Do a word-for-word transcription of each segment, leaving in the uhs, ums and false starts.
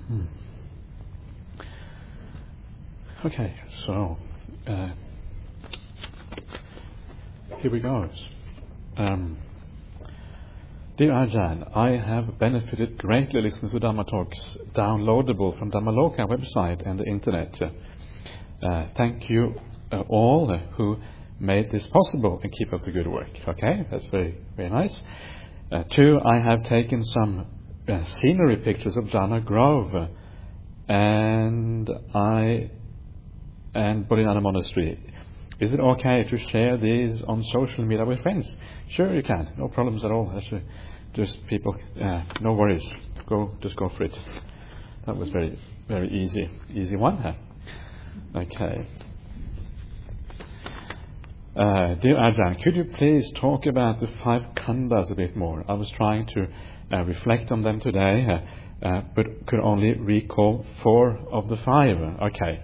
Hmm. Okay, so uh, here we go. Um, Dear Ajahn, I have benefited greatly listening to Dhamma talks downloadable from Dhammaloka website and the internet. Uh, thank you uh, all uh, who made this possible and keep up the good work. Okay, that's very, very nice. Uh, two, I have taken some uh, scenery pictures of Jhana Grove uh, and I and Bodhinana Monastery. Is it okay to share these on social media with friends? Sure, you can. No problems at all. Actually, just people, uh, no worries. Go, just go for it. That was very, very easy, easy one. Huh? Okay. Uh, dear Ajahn, could you please talk about the five khandhas a bit more? I was trying to uh, reflect on them today, uh, uh, but could only recall four of the five. Okay.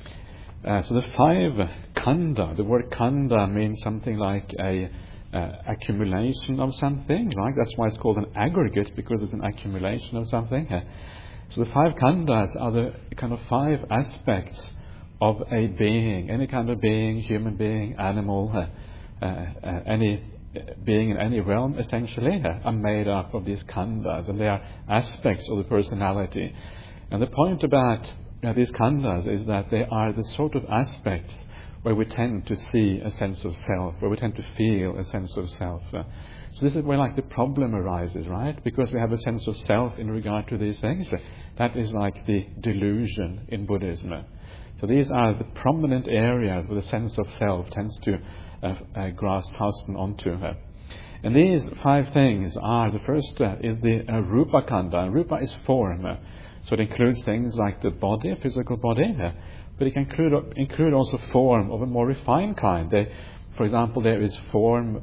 Uh, so the five khandha, the word khandha means something like a uh, accumulation of something, right? That's why it's called an aggregate, because it's an accumulation of something. Uh, so the five khandhas are the kind of five aspects of a being, any kind of being, human being, animal, uh, uh, uh, any being in any realm, essentially, uh, are made up of these khandhas, and they are aspects of the personality. And the point about uh, these khandhas is that they are the sort of aspects where we tend to see a sense of self, where we tend to feel a sense of self. Uh, so this is where like the problem arises, right? Because we have a sense of self in regard to these things. Uh, that is like the delusion in Buddhism. Uh, So these are the prominent areas where the sense of self tends to uh, uh, grasp fasten onto. Uh. And these five things are, the first uh, is the uh, Rupa Khandha. Rupa is form. Uh, so it includes things like the body, physical body, uh, but it can include, include also form of a more refined kind. They, for example, there is form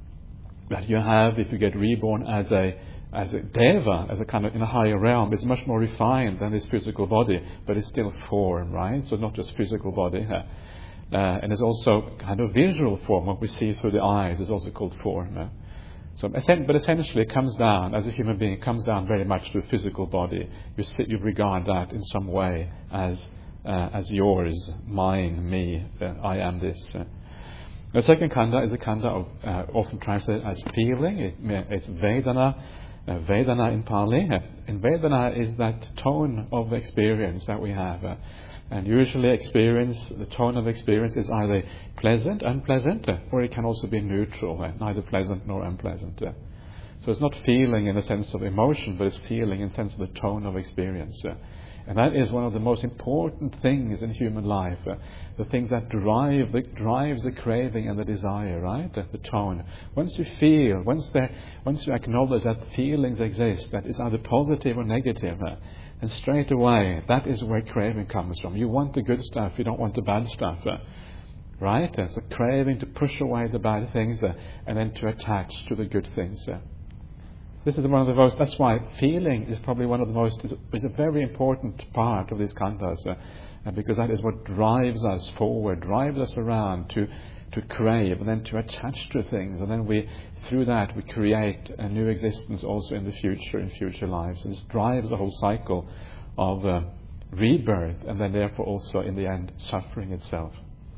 that you have if you get reborn as a as a deva, as a kind of in a higher realm. It's much more refined than this physical body, but it's still form, right? So not just physical body. Uh, and there's also kind of visual form, what we see through the eyes is also called form. Uh. So, but essentially it comes down, as a human being, it comes down very much to the physical body. You sit, you regard that in some way as uh, as yours, mine, me, uh, I am this. Uh. The second khandha is a khandha of, uh, often translated as feeling. It, it's Vedana. Uh, Vedana in Pali. Uh, and Vedana is that tone of experience that we have. Uh, and usually experience, the tone of experience is either pleasant, unpleasant, uh, or it can also be neutral, uh, neither pleasant nor unpleasant. Uh. So it's not feeling in the sense of emotion, but it's feeling in the sense of the tone of experience. Uh. And that is one of the most important things in human life. Uh, the things that drive the, drives the craving and the desire, right? Uh, the tone. Once you feel, once, there, once you acknowledge that feelings exist, that is either positive or negative, uh, and straight away, that is where craving comes from. You want the good stuff, you don't want the bad stuff. Uh, right? Uh, so craving to push away the bad things uh, and then to attach to the good things. Uh. This is one of the most, that's why feeling is probably one of the most, is, is a very important part of these khandhas, uh, uh, because that is what drives us forward, drives us around to, to crave and then to attach to things. And then we, through that, we create a new existence also in the future, in future lives. And this drives the whole cycle of uh, rebirth and then therefore also in the end suffering itself.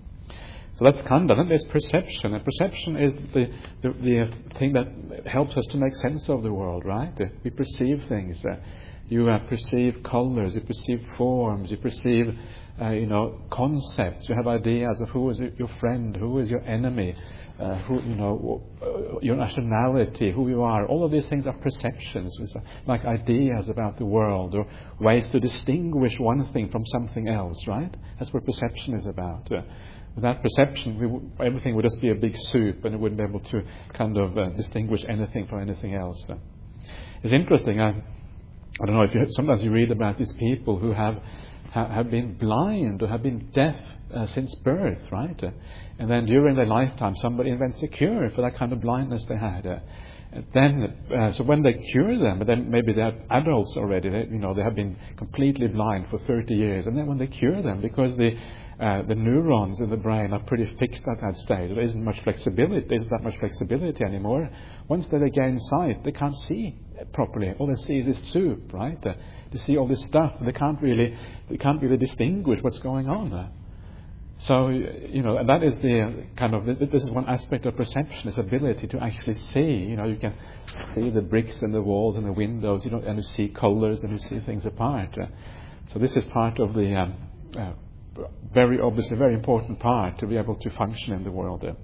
So that's khandha. Then there's perception, and perception is the, the the thing that helps us to make sense of the world, right? We perceive things. Uh, you uh, perceive colors, you perceive forms, you perceive, uh, you know, concepts. You have ideas of who is your friend, who is your enemy, uh, who you know, uh, your nationality, who you are. All of these things are perceptions, it's like ideas about the world, or ways to distinguish one thing from something else, right? That's what perception is about. Uh, Without perception, we w- everything would just be a big soup, and it wouldn't be able to kind of uh, distinguish anything from anything else. Uh, it's interesting. I, I don't know if you sometimes you read about these people who have ha, have been blind or have been deaf uh, since birth, right? Uh, and then during their lifetime, somebody invents a cure for that kind of blindness they had. Uh, and then, uh, so when they cure them, but then maybe they're adults already. They, you know, they have been completely blind for thirty years, and then when they cure them, because the Uh, the neurons in the brain are pretty fixed at that stage. There isn't much flexibility. There isn't that much flexibility anymore. Once they gain sight, they can't see properly. All they see is this soup, right? Uh, they see all this stuff. They can't really, they can't really distinguish what's going on. Uh, so, you know, and that is the kind of, this is one aspect of perception, this ability to actually see. You know, you can see the bricks and the walls and the windows, you know, and you see colors and you see things apart. Uh, so this is part of the um, uh, very obviously very important part to be able to function in the world. Uh.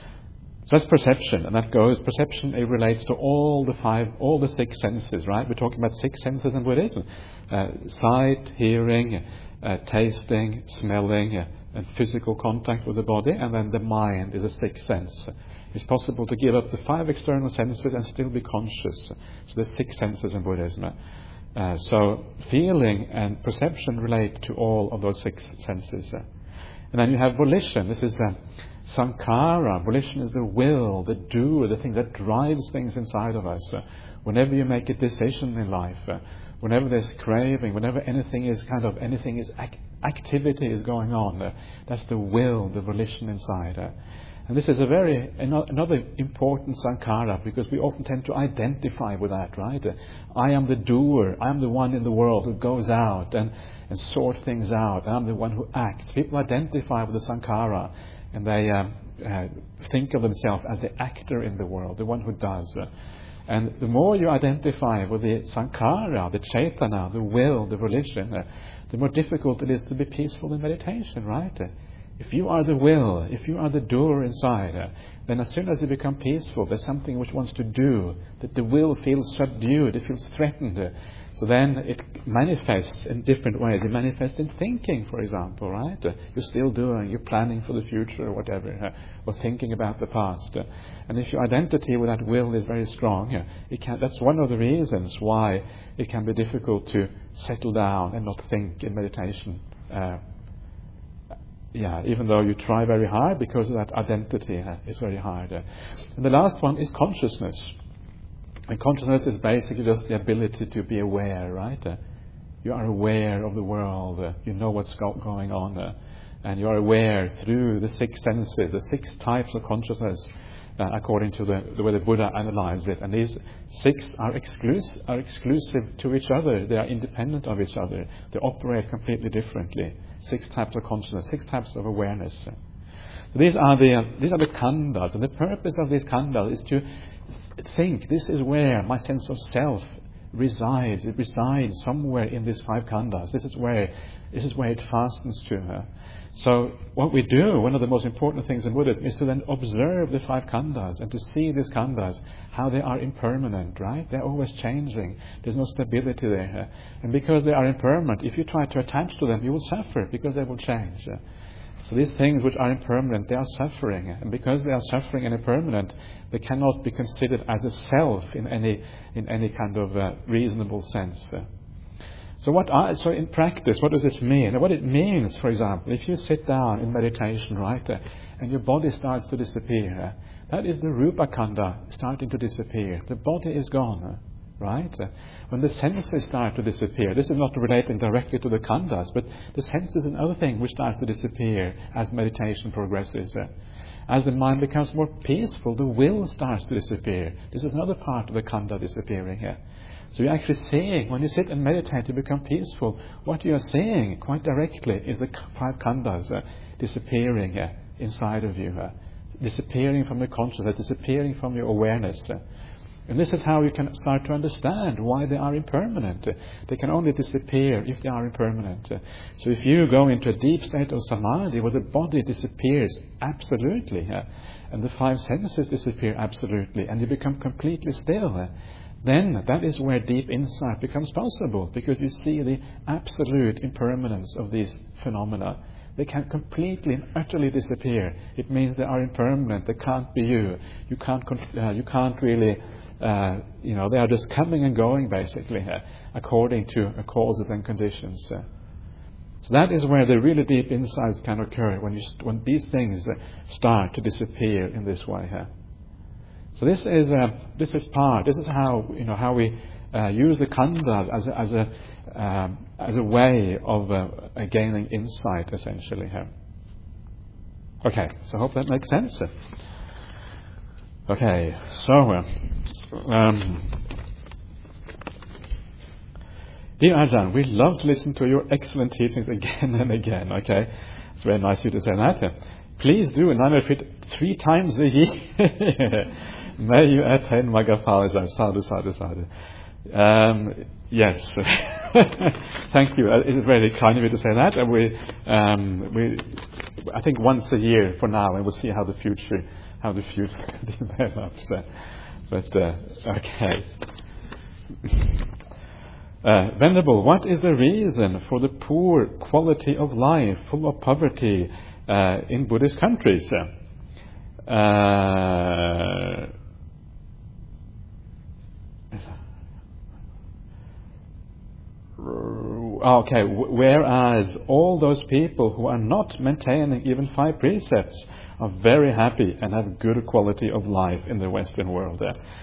So that's perception, and that goes, perception, it relates to all the five, all the six senses, right? We're talking about six senses in Buddhism. Uh, sight, hearing, uh, tasting, smelling, uh, and physical contact with the body, and then the mind is a sixth sense. It's possible to give up the five external senses and still be conscious. So there's six senses in Buddhism. Uh, so feeling and perception relate to all of those six senses. And then you have volition. This is uh, sankhara. Volition is the will, the doer, the thing that drives things inside of us. Uh, whenever you make a decision in life, uh, whenever there's craving, whenever anything is kind of, anything is, ac- activity is going on, uh, that's the will, the volition inside. Uh, and this is a very, another important sankhara, because we often tend to identify with that, right? Uh, I am the doer, I am the one in the world who goes out and, and sort things out, I'm the one who acts. People identify with the sankhara, and they um, uh, think of themselves as the actor in the world, the one who does. Uh, And the more you identify with the sankhara, the chaitana, the will, the volition, uh, the more difficult it is to be peaceful in meditation, right? Uh, if you are the will, if you are the doer inside, uh, then as soon as you become peaceful, there's something which wants to do, that the will feels subdued, it feels threatened. Uh, so then it manifests in different ways. It manifests in thinking, for example, right? Uh, you're still doing, you're planning for the future or whatever, uh, or thinking about the past. Uh, and if your identity with that will is very strong, uh, it can, that's one of the reasons why it can be difficult to settle down and not think in meditation. Uh, yeah, even though you try very hard, because of that identity uh, is very hard. Uh, and the last one is consciousness. And consciousness is basically just the ability to be aware, right? Uh, you are aware of the world, uh, you know what's go- going on, uh, and you are aware through the six senses, the six types of consciousness, uh, according to the, the way the Buddha analyzed it. And these six are, exclus- are exclusive to each other, they are independent of each other, they operate completely differently. Six types of consciousness, six types of awareness. So these are the uh, these are the khandhas, and the purpose of these khandhas is to think, this is where my sense of self resides. It resides somewhere in these five khandhas. This is where this is where it fastens to her. So what we do, one of the most important things in Buddhism, is to then observe the five khandhas and to see these khandhas, how they are impermanent, right? They're always changing. There's no stability there. And because they are impermanent, if you try to attach to them, you will suffer because they will change. So these things which are impermanent, they are suffering. And because they are suffering and impermanent, they cannot be considered as a self in any in any kind of uh, reasonable sense. So what are, so in practice, what does this mean? And what it means, for example, if you sit down in meditation, right, uh, and your body starts to disappear, uh, that is the rupa khandha starting to disappear. The body is gone, uh, right? Uh, when the senses start to disappear, this is not relating directly to the khandhas, but the senses is another thing which starts to disappear as meditation progresses. Uh, as the mind becomes more peaceful, the will starts to disappear. This is another part of the khandha disappearing here. So you're actually seeing, when you sit and meditate to become peaceful, what you are seeing quite directly is the five khandhas uh, disappearing uh, inside of you, uh, disappearing from your consciousness, disappearing from your awareness. Uh, and this is how you can start to understand why they are impermanent. Uh, they can only disappear if they are impermanent. Uh, so if you go into a deep state of samadhi where the body disappears absolutely, uh, and the five senses disappear absolutely, and you become completely still, uh, then that is where deep insight becomes possible, because you see the absolute impermanence of these phenomena. They can completely and utterly disappear. It means they are impermanent. They can't be you. You can't. Uh, you can't really. Uh, you know, they are just coming and going, basically, uh, according to uh, causes and conditions. Uh, so that is where the really deep insights can occur, when you st- when these things uh, start to disappear in this way. Uh. So this is uh, this is part. This is how you know how we uh, use the khandha as a, as a um, as a way of uh, gaining insight, essentially. Here. Okay, so I hope that makes sense. Okay, so uh, um, Dear Ajahn, we love to listen to your excellent teachings again and again. Okay, it's very nice of you to say that. Please do an annual retreat three times a year. May you attain Magapalizam. Sadhu, sadhu, sadhu. Um, yes. Thank you. Uh, It's very kind of you to say that. And we, um, we, I think once a year for now, and we'll see how the future, how the future develops. Uh, but uh, okay. Uh, Venerable, what is the reason for the poor quality of life, full of poverty, uh, in Buddhist countries? Uh, okay, whereas all those people who are not maintaining even five precepts are very happy and have good quality of life in the Western world.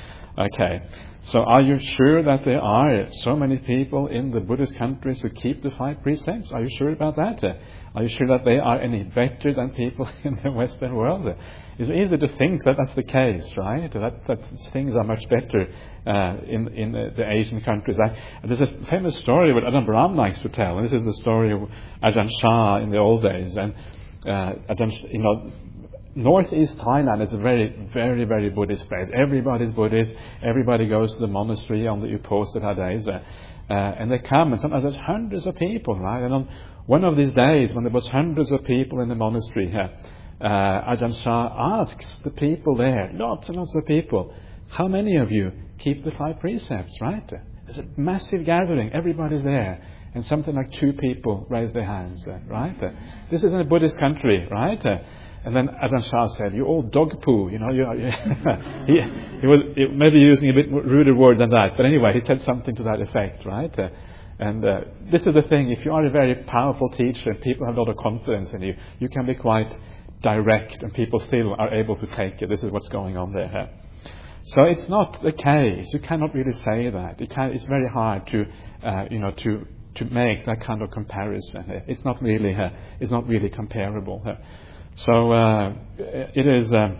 Okay, so are you sure that there are so many people in the Buddhist countries who keep the five precepts? Are you sure about that? Are you sure that they are any better than people in the Western world? It's easy to think that that's the case, right? That, that things are much better uh, in in the, the Asian countries. I, there's a famous story that Ajahn Brahm likes to tell, and this is the story of Ajahn Chah in the old days. And uh, Ajahn, you know, Northeast Thailand is a very, very, very Buddhist place. Everybody's Buddhist. Everybody goes to the monastery on the Uposatha days. Uh, uh, and they come, and sometimes there's hundreds of people, right? And on one of these days, when there was hundreds of people in the monastery, uh, uh, Ajahn Chah asks the people there, lots and lots of people, how many of you keep the five precepts, right? There's a massive gathering. Everybody's there. And something like two people raise their hands, uh, right? Uh, this is in a Buddhist country, right? Uh, And then Ajahn Chah said, "You all dog poo." You know, you, you he, he was maybe using a bit ruder word than that, but anyway, he said something to that effect, right? Uh, and uh, this is the thing: if you are a very powerful teacher, and people have a lot of confidence in you, you can be quite direct, and people still are able to take it. This is what's going on there. So it's not the case. You cannot really say that. It can, it's very hard to, uh, you know, to to make that kind of comparison. It's not really, uh, it's not really comparable. Uh, So uh, it is um,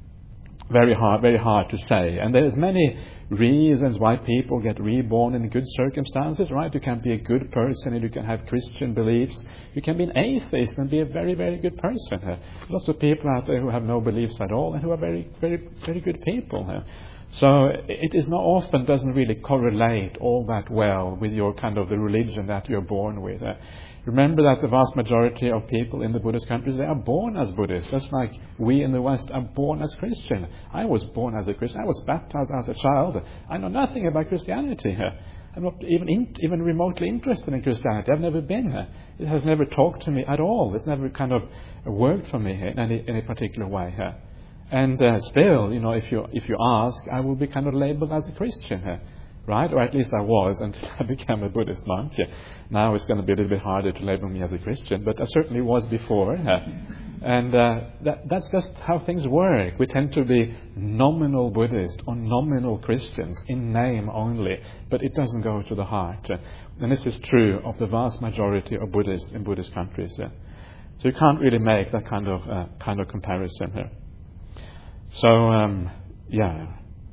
very hard, very hard to say. And there's many reasons why people get reborn in good circumstances, right? You can be a good person and you can have Christian beliefs. You can be an atheist and be a very, very good person. Uh, lots of people out there who have no beliefs at all and who are very, very, very good people. Uh, so it is not often doesn't really correlate all that well with your kind of the religion that you're born with. Uh, Remember that the vast majority of people in the Buddhist countries, they are born as Buddhists. Just like we in the West are born as Christian. I was born as a Christian. I was baptized as a child. I know nothing about Christianity. I'm not even in, even remotely interested in Christianity. I've never been here. It has never talked to me at all. It's never kind of worked for me in any, any particular way here. And uh, still, you know, if you if you ask, I will be kind of labeled as a Christian here. Right? Or at least I was until I became a Buddhist monk. Yeah. Now it's going to be a little bit harder to label me as a Christian, but I certainly was before. Yeah. And uh, that, that's just how things work. We tend to be nominal Buddhist or nominal Christians in name only, but it doesn't go to the heart. Uh, and this is true of the vast majority of Buddhists in Buddhist countries. Yeah. So you can't really make that kind of uh, kind of comparison here. So, um, yeah.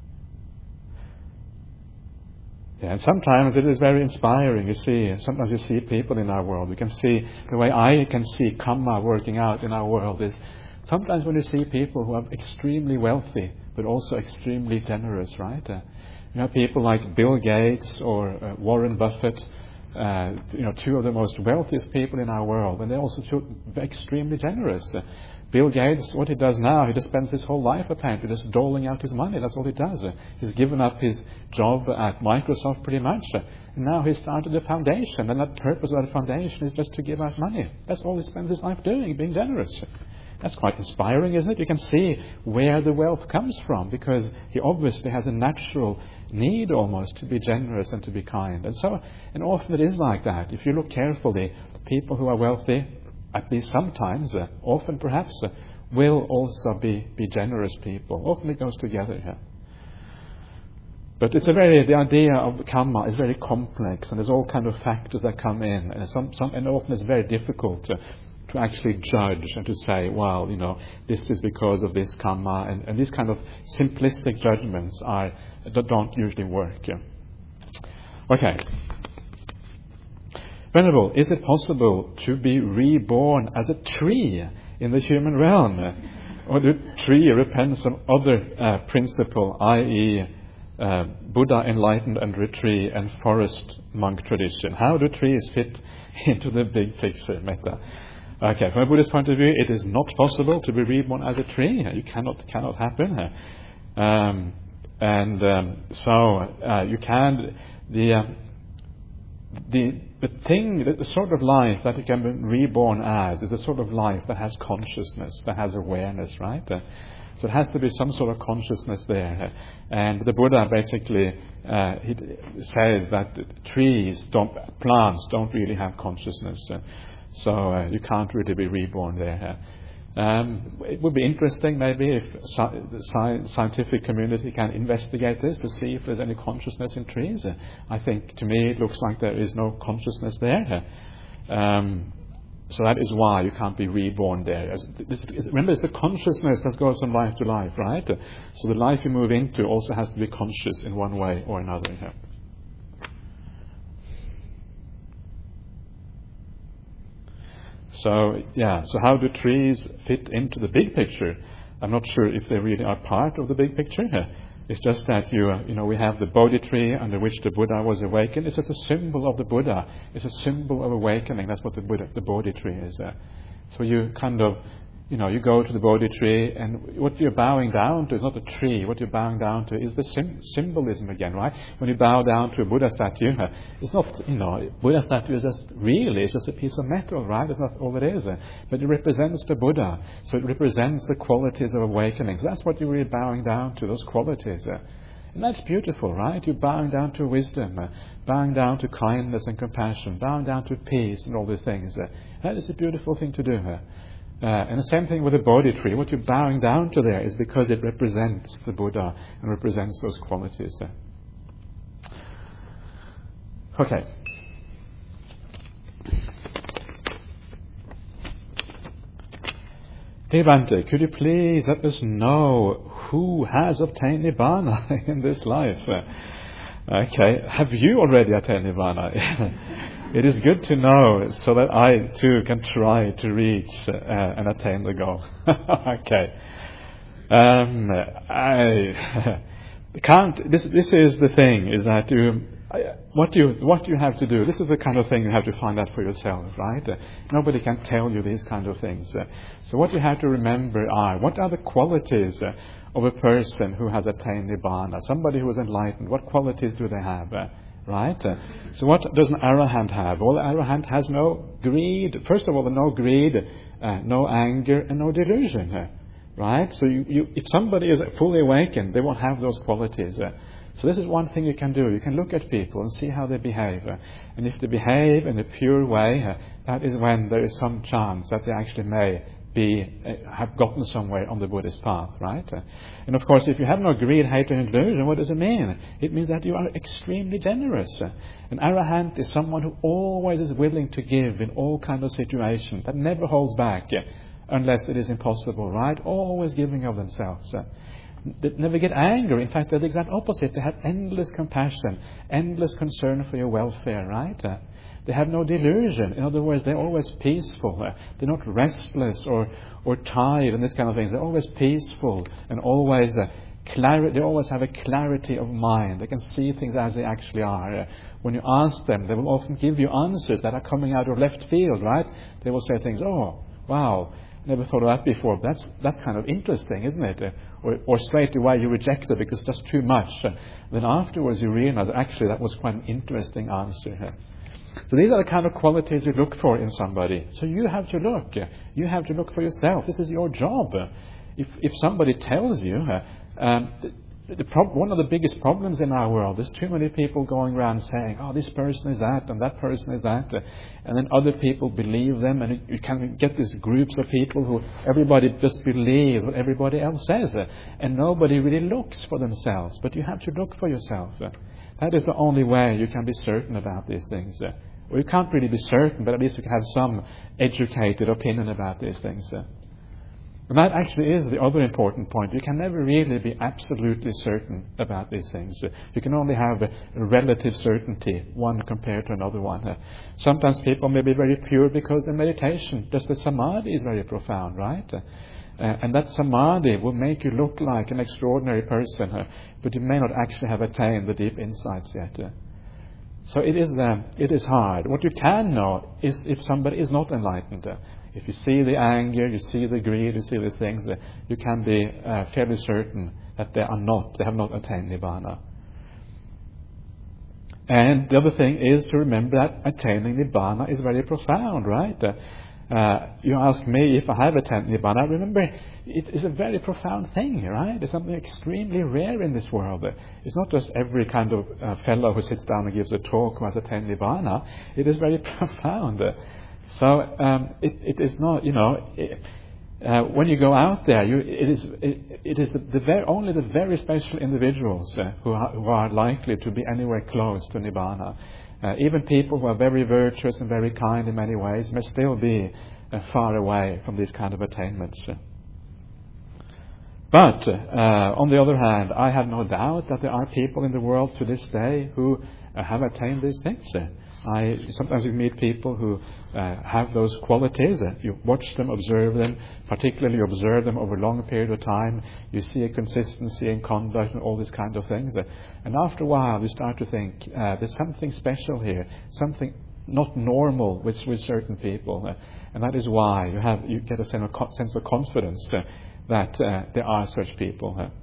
Yeah, and sometimes it is very inspiring. You see, sometimes you see people in our world. You can see the way I can see karma working out in our world is sometimes when you see people who are extremely wealthy but also extremely generous, right? Uh, you know, people like Bill Gates or uh, Warren Buffett. Uh, you know, two of the most wealthiest people in our world, and they're also two extremely generous. Uh, Bill Gates, what he does now, he just spends his whole life apparently just doling out his money. That's all he does. Uh, he's given up his job at Microsoft pretty much. Uh, and now he started a foundation, and the purpose of that foundation is just to give out money. That's all he spends his life doing, being generous. That's quite inspiring, isn't it? You can see where the wealth comes from, because he obviously has a natural need almost to be generous and to be kind. And so, and often it is like that. If you look carefully, people who are wealthy, at least sometimes, uh, often perhaps, uh, will also be, be generous people. Often it goes together here. But it's a very, the idea of karma is very complex, and there's all kind of factors that come in, and some, some, and often it's very difficult to, to actually judge and to say, well, you know, this is because of this karma, and, and these kind of simplistic judgments are that don't usually work. Yeah. Okay. Venerable, is it possible to be reborn as a tree in the human realm? Or the tree represents some other uh, principle, that is, uh, Buddha enlightened and tree and forest monk tradition? How do trees fit into the big picture, Metta? Okay, from a Buddhist point of view, it is not possible to be reborn as a tree. You cannot, cannot happen. Um, and um, so uh, you can the uh, the the thing, the, the sort of life that you can be reborn as, is a sort of life that has consciousness, that has awareness, right? Uh, so it has to be some sort of consciousness there. And the Buddha basically uh, he says that trees, don't, plants don't really have consciousness. Uh, so uh, you can't really be reborn there. Um, it would be interesting maybe if sci- the sci- scientific community can investigate this to see if there's any consciousness in trees. Uh, I think to me it looks like there is no consciousness there. Um, so that is why you can't be reborn there. As, this, is, remember, it's the consciousness that goes from life to life, right? Uh, so the life you move into also has to be conscious in one way or another. Yeah. So, yeah, so how do trees fit into the big picture? I'm not sure if they really are part of the big picture. It's just that, you uh, you know, we have the Bodhi tree under which the Buddha was awakened. It's just a symbol of the Buddha. It's a symbol of awakening. That's what the Buddha, the Bodhi tree is. Uh. So you kind of, you know, you go to the Bodhi tree, and what you're bowing down to is not a tree. What you're bowing down to is the sim- symbolism again, right? When you bow down to a Buddha statue, it's not, you know, Buddha statue is just really, it's just a piece of metal, right? It's not all it is. But it represents the Buddha. So it represents the qualities of awakening. So that's what you're really bowing down to, those qualities. And that's beautiful, right? You're bowing down to wisdom, bowing down to kindness and compassion, bowing down to peace and all these things. That is a beautiful thing to do. Uh, and the same thing with the Bodhi tree. What you're bowing down to there is because it represents the Buddha and represents those qualities. Uh. Okay. Dear Bhante, could you please let us know who has obtained Nibbana in this life? Uh, okay. Have you already attained Nibbana? It is good to know so that I too can try to reach uh, and attain the goal. Okay. Um, I can't. This this is the thing: is that you what you what you have to do. This is the kind of thing you have to find out for yourself, right? Uh, nobody can tell you these kind of things. Uh, so what you have to remember are what are the qualities uh, of a person who has attained Nibbana. Somebody who is enlightened. What qualities do they have? Uh, Right? Uh, so what does an arahant have? Well, an arahant has no greed. First of all, no greed, uh, no anger, and no delusion. Uh, right? So you, you, if somebody is fully awakened, they won't have those qualities. Uh, so this is one thing you can do. You can look at people and see how they behave. Uh, and if they behave in a pure way, uh, that is when there is some chance that they actually may be uh, have gotten somewhere on the Buddhist path, right? Uh, and of course, if you have no greed, hatred, and delusion, what does it mean? It means that you are extremely generous. Uh, an arahant is someone who always is willing to give in all kinds of situations, that never holds back, uh, unless it is impossible, right? Always giving of themselves. Uh, they never get angry. In fact, they're the exact opposite. They have endless compassion, endless concern for your welfare, right? Uh, They have no delusion. In other words, they're always peaceful. They're not restless or, or tired and this kind of things. They're always peaceful and always uh, clarity. They always have a clarity of mind. They can see things as they actually are. When you ask them, they will often give you answers that are coming out of left field, right? They will say things, oh, wow, never thought of that before. That's that's kind of interesting, isn't it? Uh, or, or straight away you reject it because it's just too much. Uh, then afterwards you realize, actually, that was quite an interesting answer. Uh, So these are the kind of qualities you look for in somebody. So you have to look. You have to look for yourself. This is your job. If if somebody tells you, uh, um, the, the prob- one of the biggest problems in our world is too many people going around saying, oh, this person is that and that person is that. Uh, and then other people believe them, and you can get these groups of people who everybody just believes what everybody else says. Uh, and nobody really looks for themselves. But you have to look for yourself. Uh, That is the only way you can be certain about these things. Uh, or you can't really be certain, but at least you can have some educated opinion about these things. Uh. And that actually is the other important point. You can never really be absolutely certain about these things. You can only have a relative certainty, one compared to another one. Sometimes people may be very pure because their meditation, just the samadhi, is very profound, right? Uh, and that samadhi will make you look like an extraordinary person, uh, but you may not actually have attained the deep insights yet. Uh. So it is, um, it is hard. What you can know is if somebody is not enlightened. Uh, If you see the anger, you see the greed, you see these things, uh, you can be uh, fairly certain that they are not, they have not attained Nibbana. And the other thing is to remember that attaining Nibbana is very profound, right? Uh, uh, you ask me if I have attained Nibbana. Remember, it is a very profound thing, right? It's something extremely rare in this world. It's not just every kind of uh, fellow who sits down and gives a talk who has attained Nibbana. It is very profound. Uh, So um, it, it is not, you know, it, uh, when you go out there, you, it is it, it is the, the very, only the very special individuals uh, who, are, who are likely to be anywhere close to Nibbana. Uh, even people who are very virtuous and very kind in many ways may still be uh, far away from these kind of attainments. But uh, on the other hand, I have no doubt that there are people in the world to this day who uh, have attained these things. I sometimes you meet people who uh, have those qualities. Uh, you watch them, observe them, particularly observe them over a long period of time. You see a consistency in conduct and all these kind of things. Uh, and after a while, you start to think uh, there's something special here, something not normal with, with certain people. Uh, and that is why you have you get a sense of, sense of confidence uh, that uh, there are such people. Uh,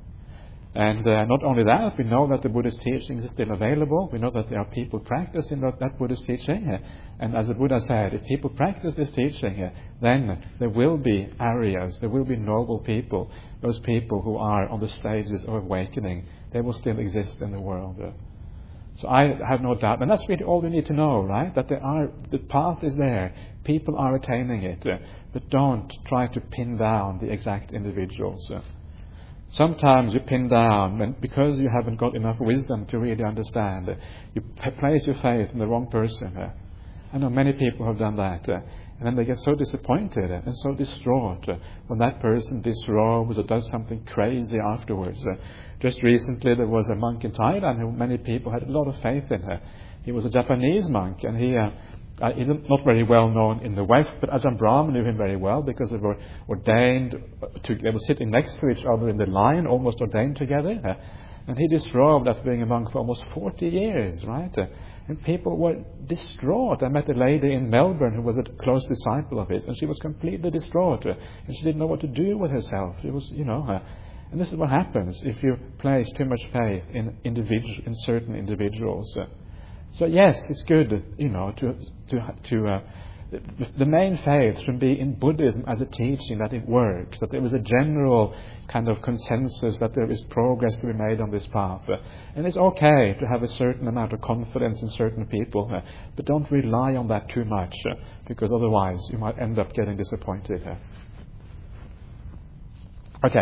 And uh, not only that, we know that the Buddhist teaching is still available. We know that there are people practicing that, that Buddhist teaching. Uh, and as the Buddha said, if people practice this teaching, uh, then there will be areas, there will be noble people, those people who are on the stages of awakening. They will still exist in the world. Uh, so I have no doubt. And that's really all we need to know, right? That there are, the path is there. People are attaining it. Uh, but don't try to pin down the exact individuals. Uh, Sometimes you pin down, and because you haven't got enough wisdom to really understand, you p- place your faith in the wrong person. Uh, I know many people have done that, uh, and then they get so disappointed uh, and so distraught uh, when that person disrobes or does something crazy afterwards. Uh, just recently there was a monk in Thailand who many people had a lot of faith in. Uh, he was a Japanese monk, and he uh, Uh, he's not very well known in the West, but Ajahn Brahm knew him very well because they were ordained, to, they were sitting next to each other in the line, almost ordained together. Uh, and he disrobed after being a monk for almost forty years, right? Uh, and people were distraught. I met a lady in Melbourne who was a close disciple of his, and she was completely distraught. Uh, and she didn't know what to do with herself. It was, you know, uh, and this is what happens if you place too much faith in individual, in certain individuals. Uh, So yes, it's good, you know, to to to. Uh, the, the main faith should be in Buddhism as a teaching that it works, that there is a general kind of consensus that there is progress to be made on this path, uh, and it's okay to have a certain amount of confidence in certain people, uh, but don't rely on that too much, uh, because otherwise you might end up getting disappointed. Uh. Okay,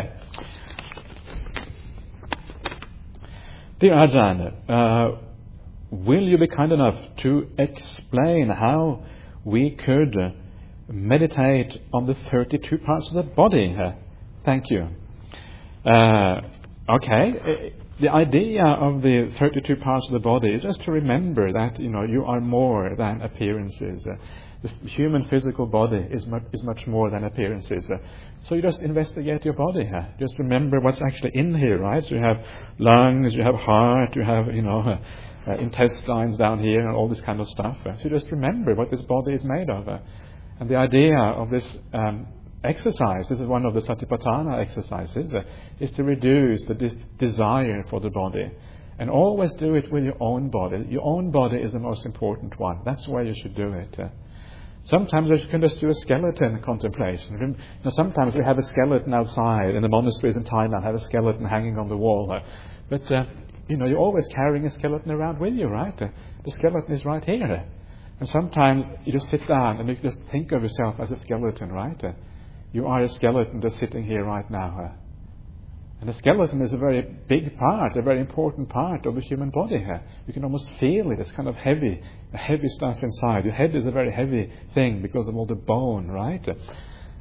dear Ajahn. Uh, Will you be kind enough to explain how we could uh, meditate on the thirty-two parts of the body? Uh, thank you. Uh, okay. The idea of the thirty-two parts of the body is just to remember that, you know, you are more than appearances. Uh, the human physical body is much, is much more than appearances. Uh, so you just investigate your body. Uh, just remember what's actually in here, right? So you have lungs, you have heart, you have, you know, uh, Uh, intestines down here and all this kind of stuff. Uh, so just remember what this body is made of. Uh, and the idea of this um, exercise, this is one of the Satipatthana exercises, uh, is to reduce the de- desire for the body. And always do it with your own body. Your own body is the most important one. That's where you should do it. Uh, sometimes you can just do a skeleton contemplation. You know, sometimes we have a skeleton outside in the monasteries in Thailand, have a skeleton hanging on the wall. Uh, but uh, You know, you're always carrying a skeleton around with you, right? Uh, the skeleton is right here. And sometimes you just sit down and you just think of yourself as a skeleton, right? Uh, you are a skeleton that's sitting here right now. Uh, and the skeleton is a very big part, a very important part of the human body here. You can almost feel it. It's kind of heavy, heavy stuff inside. Your head is a very heavy thing because of all the bone, right? Uh,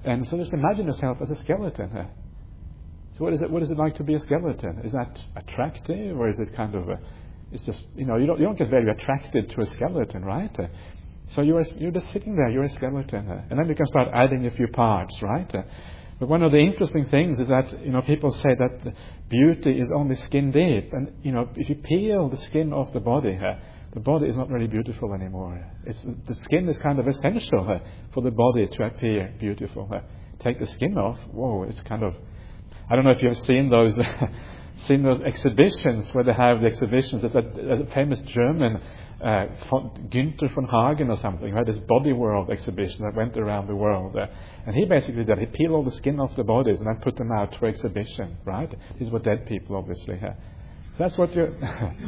And so just imagine yourself as a skeleton. Uh, so what is it? What is it like to be a skeleton? Is that attractive, or is it kind of a, it's just, you know, you don't you don't get very attracted to a skeleton, right? Uh, so you're you're just sitting there, you're a skeleton, uh, and then you can start adding a few parts, right? Uh, but one of the interesting things is that, you know, people say that beauty is only skin deep, and you know, if you peel the skin off the body, uh, the body is not really beautiful anymore. It's, the skin is kind of essential uh, for the body to appear beautiful. Uh, take the skin off, whoa, it's kind of, I don't know if you've seen those seen those exhibitions where they have the exhibitions that a famous German uh, Günther von Hagen or something who had this body world exhibition that went around the world, uh, and he basically did he peeled all the skin off the bodies and then put them out for exhibition, right? These were dead people, obviously. Uh. So that's what you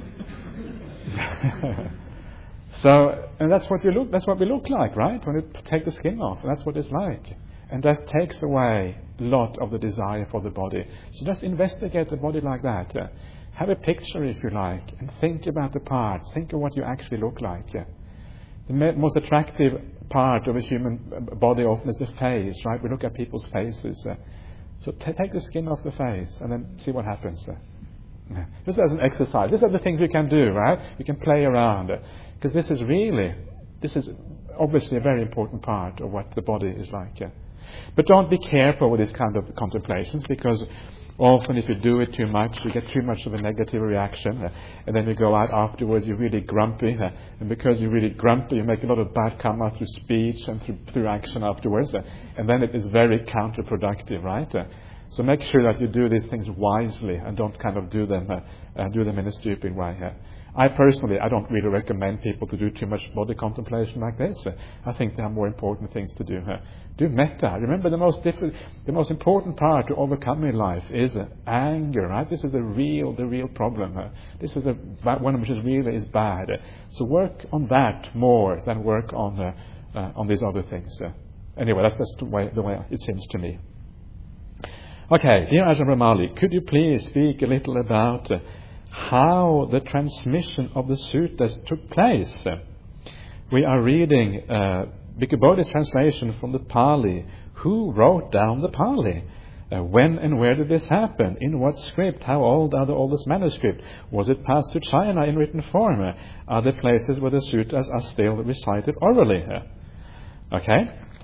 so and that's what you look that's what we look like, right? When you take the skin off, and that's what it's like. And that takes away a lot of the desire for the body. So just investigate the body like that. Uh, have a picture, if you like, and think about the parts. Think of what you actually look like. Uh, the ma- most attractive part of a human body often is the face, right? We look at people's faces. Uh, so t- take the skin off the face and then see what happens. Uh, just as an exercise. These are the things you can do, right? You can play around. Because uh, this is really, this is obviously a very important part of what the body is like. Uh, But don't be careful with these kind of contemplations, because often if you do it too much, you get too much of a negative reaction, uh, and then you go out afterwards, you're really grumpy, uh, and because you're really grumpy, you make a lot of bad karma through speech and through, through action afterwards, uh, and then it is very counterproductive, right? Uh, so make sure that you do these things wisely and don't kind of do them, uh, uh, do them in a stupid way. Uh, I personally, I don't really recommend people to do too much body contemplation like this. Uh, I think there are more important things to do. Uh, do metta. Remember, the most diffi- the most important part to overcome in life is uh, anger. Right? This is the real, the real problem. Uh, this is the one which is really is bad. Uh, so work on that more than work on uh, uh, on these other things. Uh, anyway, that's just the way, the way it seems to me. Okay, dear Ajahn Brahmali, could you please speak a little about Uh, how the transmission of the suttas took place? We are reading uh, Bhikkhu Bodhi's translation from the Pali. Who wrote down the Pali? Uh, when and where did this happen? In what script? How old are the oldest manuscript? Was it passed to China in written form? Uh, are there places where the suttas are still recited orally? Uh, okay.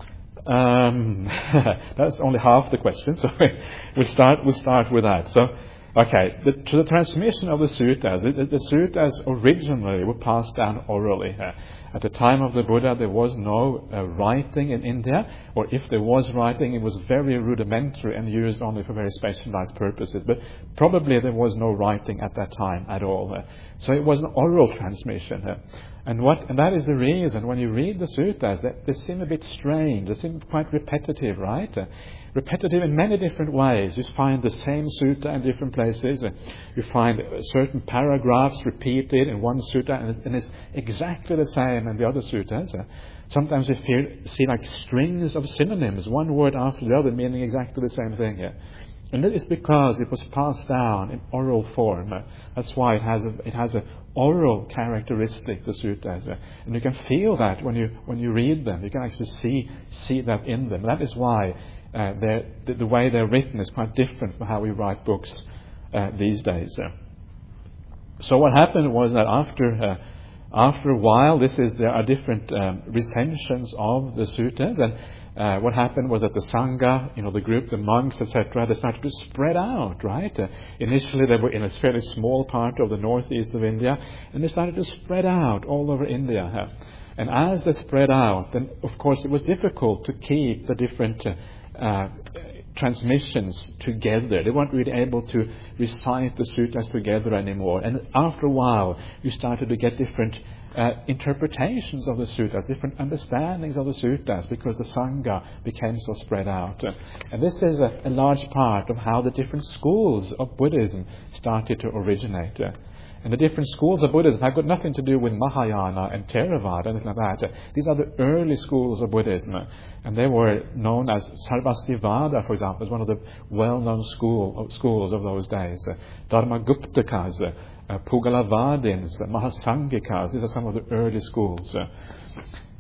Um, that's only half the question, so we'll start, we'll start with that. So, Okay, the, to the transmission of the suttas, the, the suttas originally were passed down orally. Uh, at the time of the Buddha, there was no uh, writing in India, or if there was writing, it was very rudimentary and used only for very specialized purposes. But probably there was no writing at that time at all. Uh, so it was an oral transmission. Uh, and what and that is the reason when you read the suttas, that they seem a bit strange, they seem quite repetitive, right? Uh, repetitive in many different ways. You find the same sutta in different places. You find certain paragraphs repeated in one sutta, and it's exactly the same in the other suttas. Sometimes you feel, see like strings of synonyms, one word after the other, meaning exactly the same thing. And that is because it was passed down in oral form. That's why it has a, it has a oral characteristic, the suttas. And you can feel that when you when you read them. You can actually see see that in them. That is why Uh, the, the way they're written is quite different from how we write books uh, these days. Uh, so what happened was that after uh, after a while, this is there are different um, recensions of the suttas, and uh, what happened was that the sangha, you know, the group, the monks, et cetera, they started to spread out. Right? Uh, initially, they were in a fairly small part of the northeast of India, and they started to spread out all over India. Uh, and as they spread out, then of course it was difficult to keep the different Uh, Uh, transmissions together. They weren't really able to recite the suttas together anymore. And after a while, you started to get different uh, interpretations of the suttas, different understandings of the suttas, because the sangha became so spread out. And this is a, a large part of how the different schools of Buddhism started to originate. And the different schools of Buddhism have got nothing to do with Mahayana and Theravada, anything like that. These are the early schools of Buddhism. And they were known as Sarvastivada, for example, as one of the well-known school, schools of those days. Dharmaguptakas, uh, Pugalavadins, Mahasanghikas, these are some of the early schools.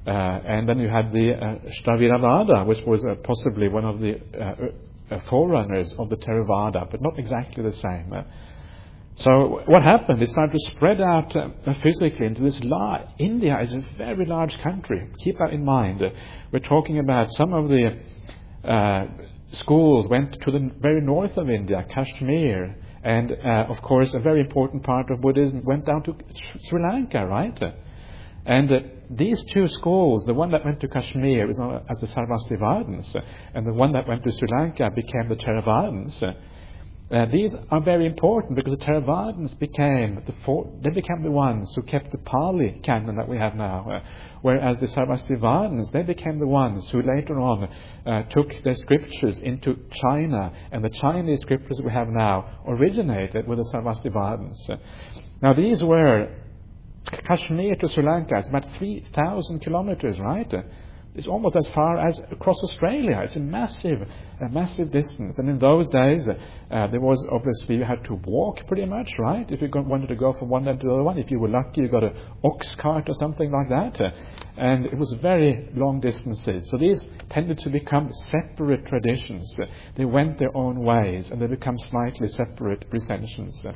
Uh, and then you had the uh, Shtaviravada, which was uh, possibly one of the uh, uh, forerunners of the Theravada, but not exactly the same. Uh, so what happened? It started to spread out uh, physically into this large... India is a very large country. Keep that in mind. Uh, we're talking about some of the uh, schools went to the very north of India, Kashmir, and uh, of course a very important part of Buddhism went down to Sri Lanka, right? And uh, these two schools, the one that went to Kashmir is known as the Sarvastivadins, uh, and the one that went to Sri Lanka became the Theravadins. Uh, uh, these are very important because the Theravadins became the four, they became the ones who kept the Pali canon that we have now, uh, whereas the Sarvastivadins, they became the ones who later on uh, took their scriptures into China, and the Chinese scriptures we have now originated with the Sarvastivadins. Uh, now these were Kashmir to Sri Lanka is about three thousand kilometers, right? It's almost as far as across Australia. It's a massive, a massive distance. And in those days, uh, there was obviously you had to walk pretty much, right? If you got, wanted to go from one end to the other one, if you were lucky, you got an ox cart or something like that. Uh, and it was very long distances. So these tended to become separate traditions. Uh, they went their own ways, and they become slightly separate recensions. Uh,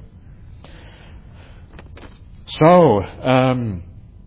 So, um,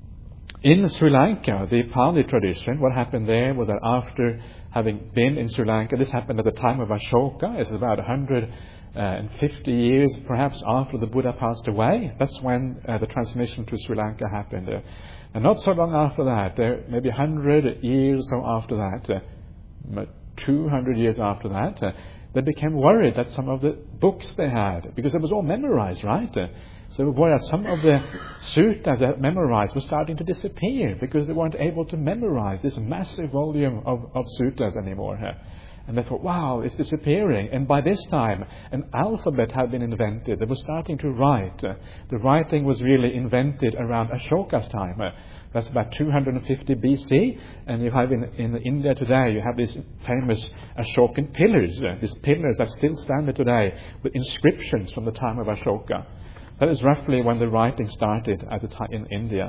in Sri Lanka, the Pali tradition, what happened there was that after having been in Sri Lanka, this happened at the time of Ashoka, it's about one hundred fifty years perhaps after the Buddha passed away. That's when uh, the transmission to Sri Lanka happened. Uh, and not so long after that, there maybe one hundred years or so after that, uh, two hundred years after that, uh, they became worried that some of the books they had, because it was all memorized, right? Uh, So whereas some of the suttas that memorized were starting to disappear because they weren't able to memorize this massive volume of, of suttas anymore. And they thought, wow, it's disappearing. And by this time, an alphabet had been invented. They were starting to write. The writing was really invented around Ashoka's time. That's about two hundred fifty B C. And you have in, in India today, you have these famous Ashokan pillars, these pillars that still stand there today with inscriptions from the time of Ashoka. That is roughly when the writing started at the time in India.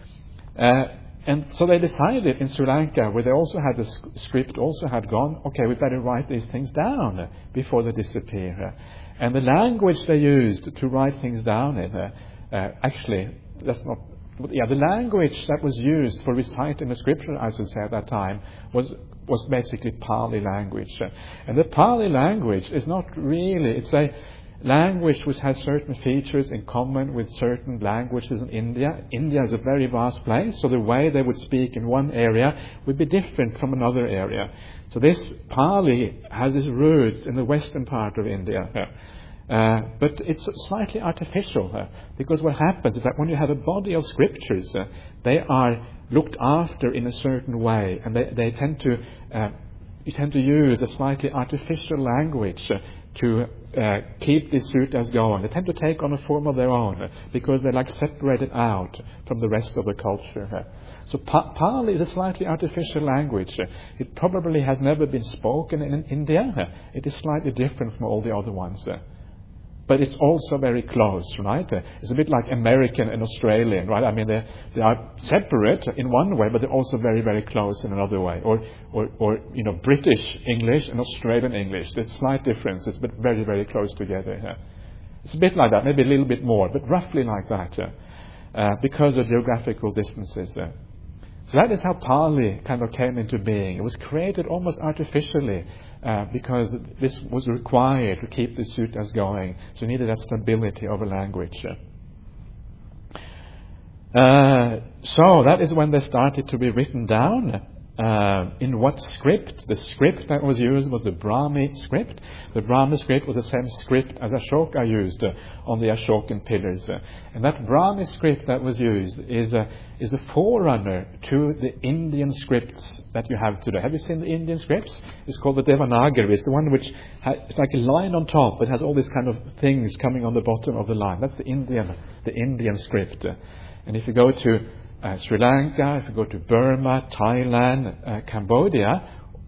Uh, and so they decided in Sri Lanka, where they also had the script also had gone, okay, we better write these things down before they disappear. And the language they used to write things down in, uh, uh, actually, that's not, yeah, the language that was used for reciting the scripture, as I say at that time, was was basically Pali language. And the Pali language is not really, it's a language which has certain features in common with certain languages in India. India is a very vast place, so the way they would speak in one area would be different from another area. So this Pali has its roots in the western part of India. Uh, but it's slightly artificial, uh, because what happens is that when you have a body of scriptures, uh, they are looked after in a certain way, and they, they tend to uh, you tend to use a slightly artificial language uh, to uh, keep these suttas going. They tend to take on a form of their own uh, because they're like separated out from the rest of the culture. Uh. So pa- Pali is a slightly artificial language. Uh, it probably has never been spoken in India. Uh, it is slightly different from all the other ones. Uh. But it's also very close, right? Uh, it's a bit like American and Australian, right? I mean, they they are separate in one way, but they're also very, very close in another way. Or, or, or you know, British English and Australian English. There's slight differences, but very, very close together. Uh, it's a bit like that, maybe a little bit more, but roughly like that, uh, uh, because of geographical distances. Uh. So that is how Pali kind of came into being. It was created almost artificially. Uh, because this was required to keep the suttas going. So you needed that stability of a language. Uh, so that is when they started to be written down. Uh, in what script? The script that was used was the Brahmi script. The Brahmi script was the same script as Ashoka used uh, on the Ashokan pillars. Uh, and that Brahmi script that was used is a, is a forerunner to the Indian scripts that you have today. Have you seen the Indian scripts? It's called the Devanagari. It's the one which ha- it's like a line on top, but has all these kind of things coming on the bottom of the line. That's the Indian, the Indian script. Uh, and if you go to Uh, Sri Lanka, if you go to Burma, Thailand, uh, Cambodia,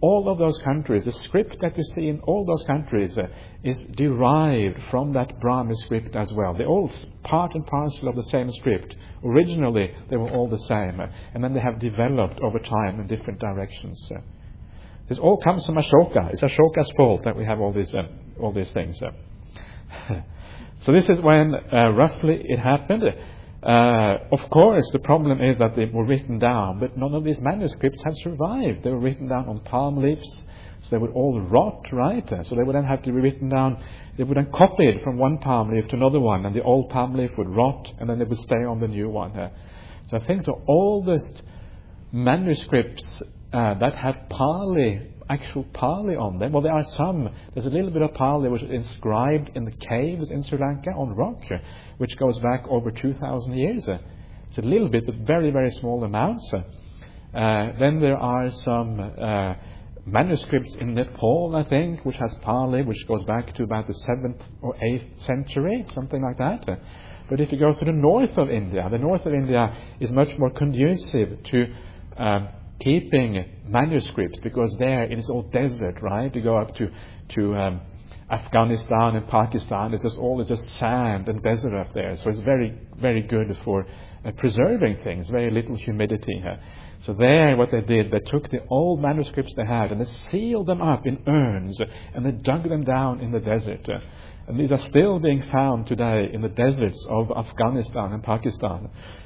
all of those countries, the script that you see in all those countries uh, is derived from that Brahmi script as well. They're all part and parcel of the same script. Originally, they were all the same, uh, and then they have developed over time in different directions. Uh. This all comes from Ashoka. It's Ashoka's fault that we have all these uh, all these things. Uh. So this is when uh, roughly it happened. Uh, of course, the problem is that they were written down, but none of these manuscripts have survived. They were written down on palm leaves, so they would all rot, right? So they would then have to be written down. They would then copied from one palm leaf to another one, and the old palm leaf would rot, and then they would stay on the new one. Uh, so I think the oldest manuscripts uh, that have Pali, actual Pali on them, well, there are some. There's a little bit of Pali which is inscribed in the caves in Sri Lanka on rock, which goes back over two thousand years. It's a little bit, but very, very small amounts. Uh, then there are some uh, manuscripts in Nepal, I think, which has Pali, which goes back to about the seventh or eighth century, something like that. But if you go to the north of India, the north of India is much more conducive to um, keeping manuscripts, because there it is all desert, right? You go up to to um, Afghanistan and Pakistan, it's just all it's just sand and desert up there. So it's very, very good for uh, preserving things, very little humidity. Uh. So there what they did, they took the old manuscripts they had and they sealed them up in urns and they dug them down in the desert. Uh. And these are still being found today in the deserts of Afghanistan and Pakistan,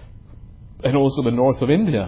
and also the north of India.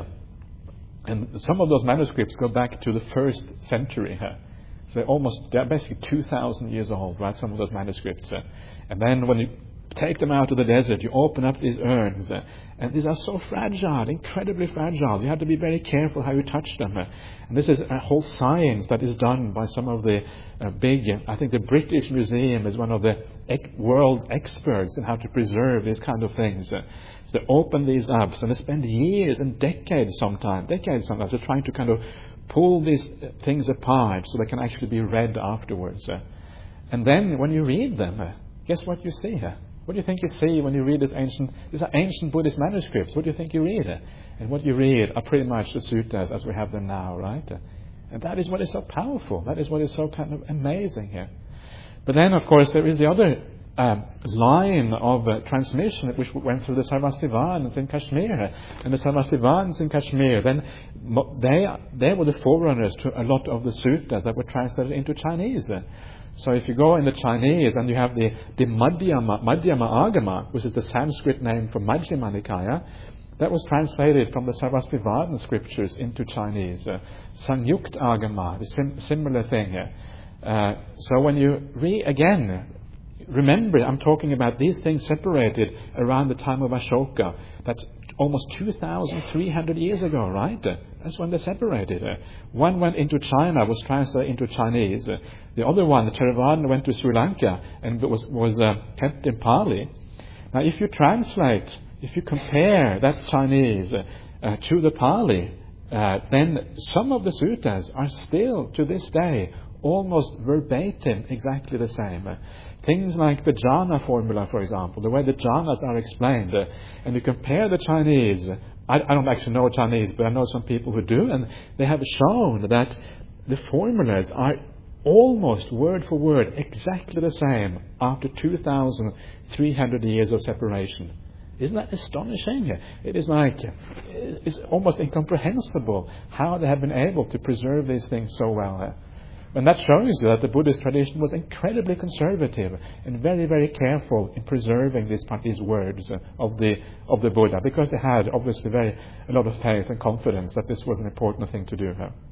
And some of those manuscripts go back to the first century. Uh. So they're almost, they're basically two thousand years old, right, some of those manuscripts. Uh, and then when you take them out of the desert, you open up these urns, uh, and these are so fragile, incredibly fragile. You have to be very careful how you touch them. Uh, and this is a whole science that is done by some of the uh, big, uh, I think the British Museum is one of the ec- world experts in how to preserve these kind of things. Uh, so they open these up, and they spend years and decades sometimes, decades sometimes, they're trying to kind of pull these things apart so they can actually be read afterwards. Uh, and then when you read them, uh, guess what you see? Uh, what do you think you see when you read this ancient, these are ancient Buddhist manuscripts? What do you think you read? Uh, and what you read are pretty much the suttas as we have them now, right? Uh, and that is what is so powerful. That is what is so kind of amazing here. But then, of course, there is the other Um, line of uh, transmission which went through the Sarvastivans in Kashmir. And the Sarvastivans in Kashmir, then they they were the forerunners to a lot of the suttas that were translated into Chinese. So if you go in the Chinese and you have the, the Madhyama, Madhyama Agama, which is the Sanskrit name for Majjhima Nikaya, that was translated from the Sarvastivadin scriptures into Chinese. Uh, Sanyukt Agama, the sim- similar thing. Uh, so when you read again, remember, I'm talking about these things separated around the time of Ashoka. That's almost two thousand three hundred years ago, right? That's when they separated. One went into China, was translated into Chinese. The other one, the Theravada, went to Sri Lanka and was, was uh, kept in Pali. Now, if you translate, if you compare that Chinese uh, to the Pali, uh, then some of the suttas are still, to this day, almost verbatim exactly the same. Uh, things like the jhana formula, for example, the way the jhanas are explained, uh, and you compare the Chinese, I, I don't actually know Chinese, but I know some people who do, and they have shown that the formulas are almost word for word exactly the same after two thousand three hundred years of separation. Isn't that astonishing? It is like, it's almost incomprehensible how they have been able to preserve these things so well. And that shows you that the Buddhist tradition was incredibly conservative and very, very careful in preserving these, these words of the of the Buddha, because they had obviously very a lot of faith and confidence that this was an important thing to do.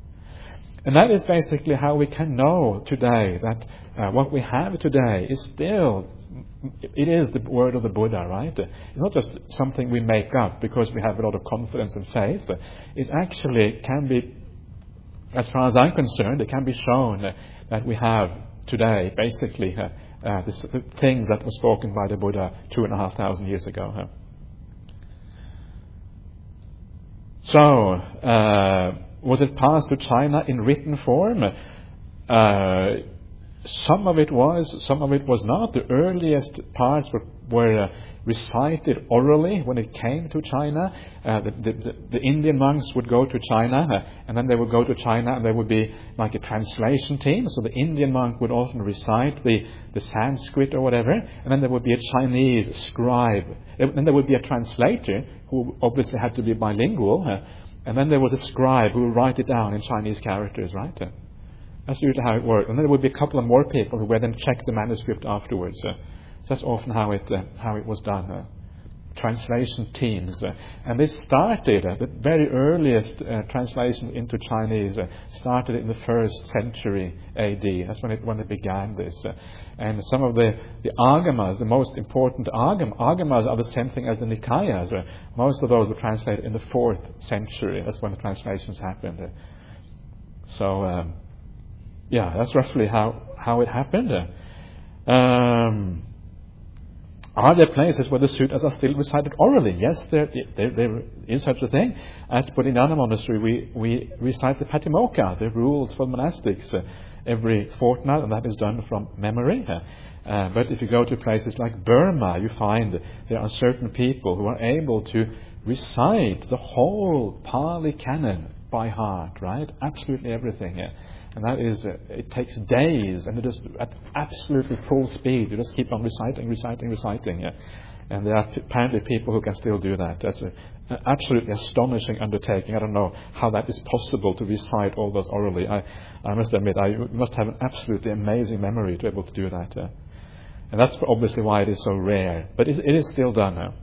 And that is basically how we can know today that uh, what we have today is still, it is the word of the Buddha, right? It's not just something we make up because we have a lot of confidence and faith. It actually can be, as far as I'm concerned, it can be shown that we have today basically uh, uh, this, the things that were spoken by the Buddha two and a half thousand years ago. Huh? So, uh, was it passed to China in written form? Uh, some of it was, some of it was not. The earliest parts were, were uh, recited orally when it came to China. Uh, the, the, the, the Indian monks would go to China, uh, and then they would go to China, and there would be like a translation team. So the Indian monk would often recite the, the Sanskrit or whatever, and then there would be a Chinese scribe. And then there would be a translator who obviously had to be bilingual, uh, and then there was a scribe who would write it down in Chinese characters, right? Uh, That's usually how it worked. And then there would be a couple of more people who would then check the manuscript afterwards. Uh, so that's often how it uh, how it was done. Uh, translation teams. Uh, and this started, uh, the very earliest uh, translation into Chinese uh, started in the first century A D. That's when it when it began this. Uh, and some of the, the agamas, the most important agam, agamas are the same thing as the Nikayas. Uh, most of those were translated in the fourth century. That's when the translations happened. Uh, so... Um, Yeah, that's roughly how, how it happened. Um, are there places where the sutras are still recited orally? Yes, there, there, there is such a thing. At Bodhinyana Monastery, we, we recite the Patimokkha, the rules for monastics, uh, every fortnight, and that is done from memory. Uh, but if you go to places like Burma, you find there are certain people who are able to recite the whole Pali Canon by heart, right? Absolutely everything. Uh, And that is, uh, it takes days, and it is at absolutely full speed. You just keep on reciting, reciting, reciting. Yeah. And there are p- apparently people who can still do that. That's a, an absolutely astonishing undertaking. I don't know how that is possible to recite all those orally. I, I must admit, I you must have an absolutely amazing memory to be able to do that. Uh, and that's obviously why it is so rare. But it, it is still done now.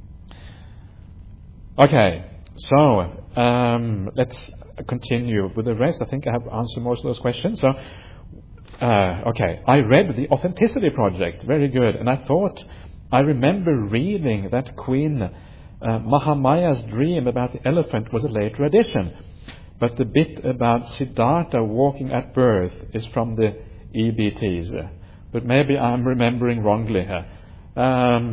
Okay, so um, let's continue with the rest. I think I have answered most of those questions. So, uh, okay, I read the Authenticity Project. Very good. And I thought, I remember reading that Queen uh, Mahamaya's dream about the elephant was a later addition. But the bit about Siddhartha walking at birth is from the E B Ts. But maybe I'm remembering wrongly here. Um,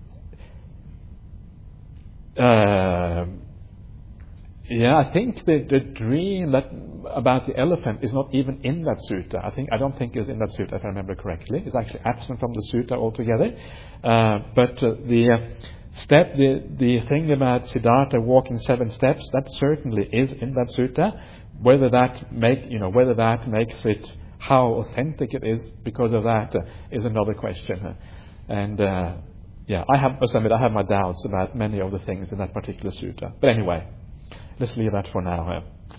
uh, Yeah, I think the, the dream that about the elephant is not even in that sutta. I think I don't think it's in that sutta, if I remember correctly. It's actually absent from the sutta altogether. Uh, but uh, the uh, step, the the thing about Siddhartha walking seven steps, that certainly is in that sutta. Whether that make you know whether that makes it how authentic it is because of that uh, is another question. And uh, yeah, I have, must admit, I have my doubts about many of the things in that particular sutta. But anyway. Let's leave that for now.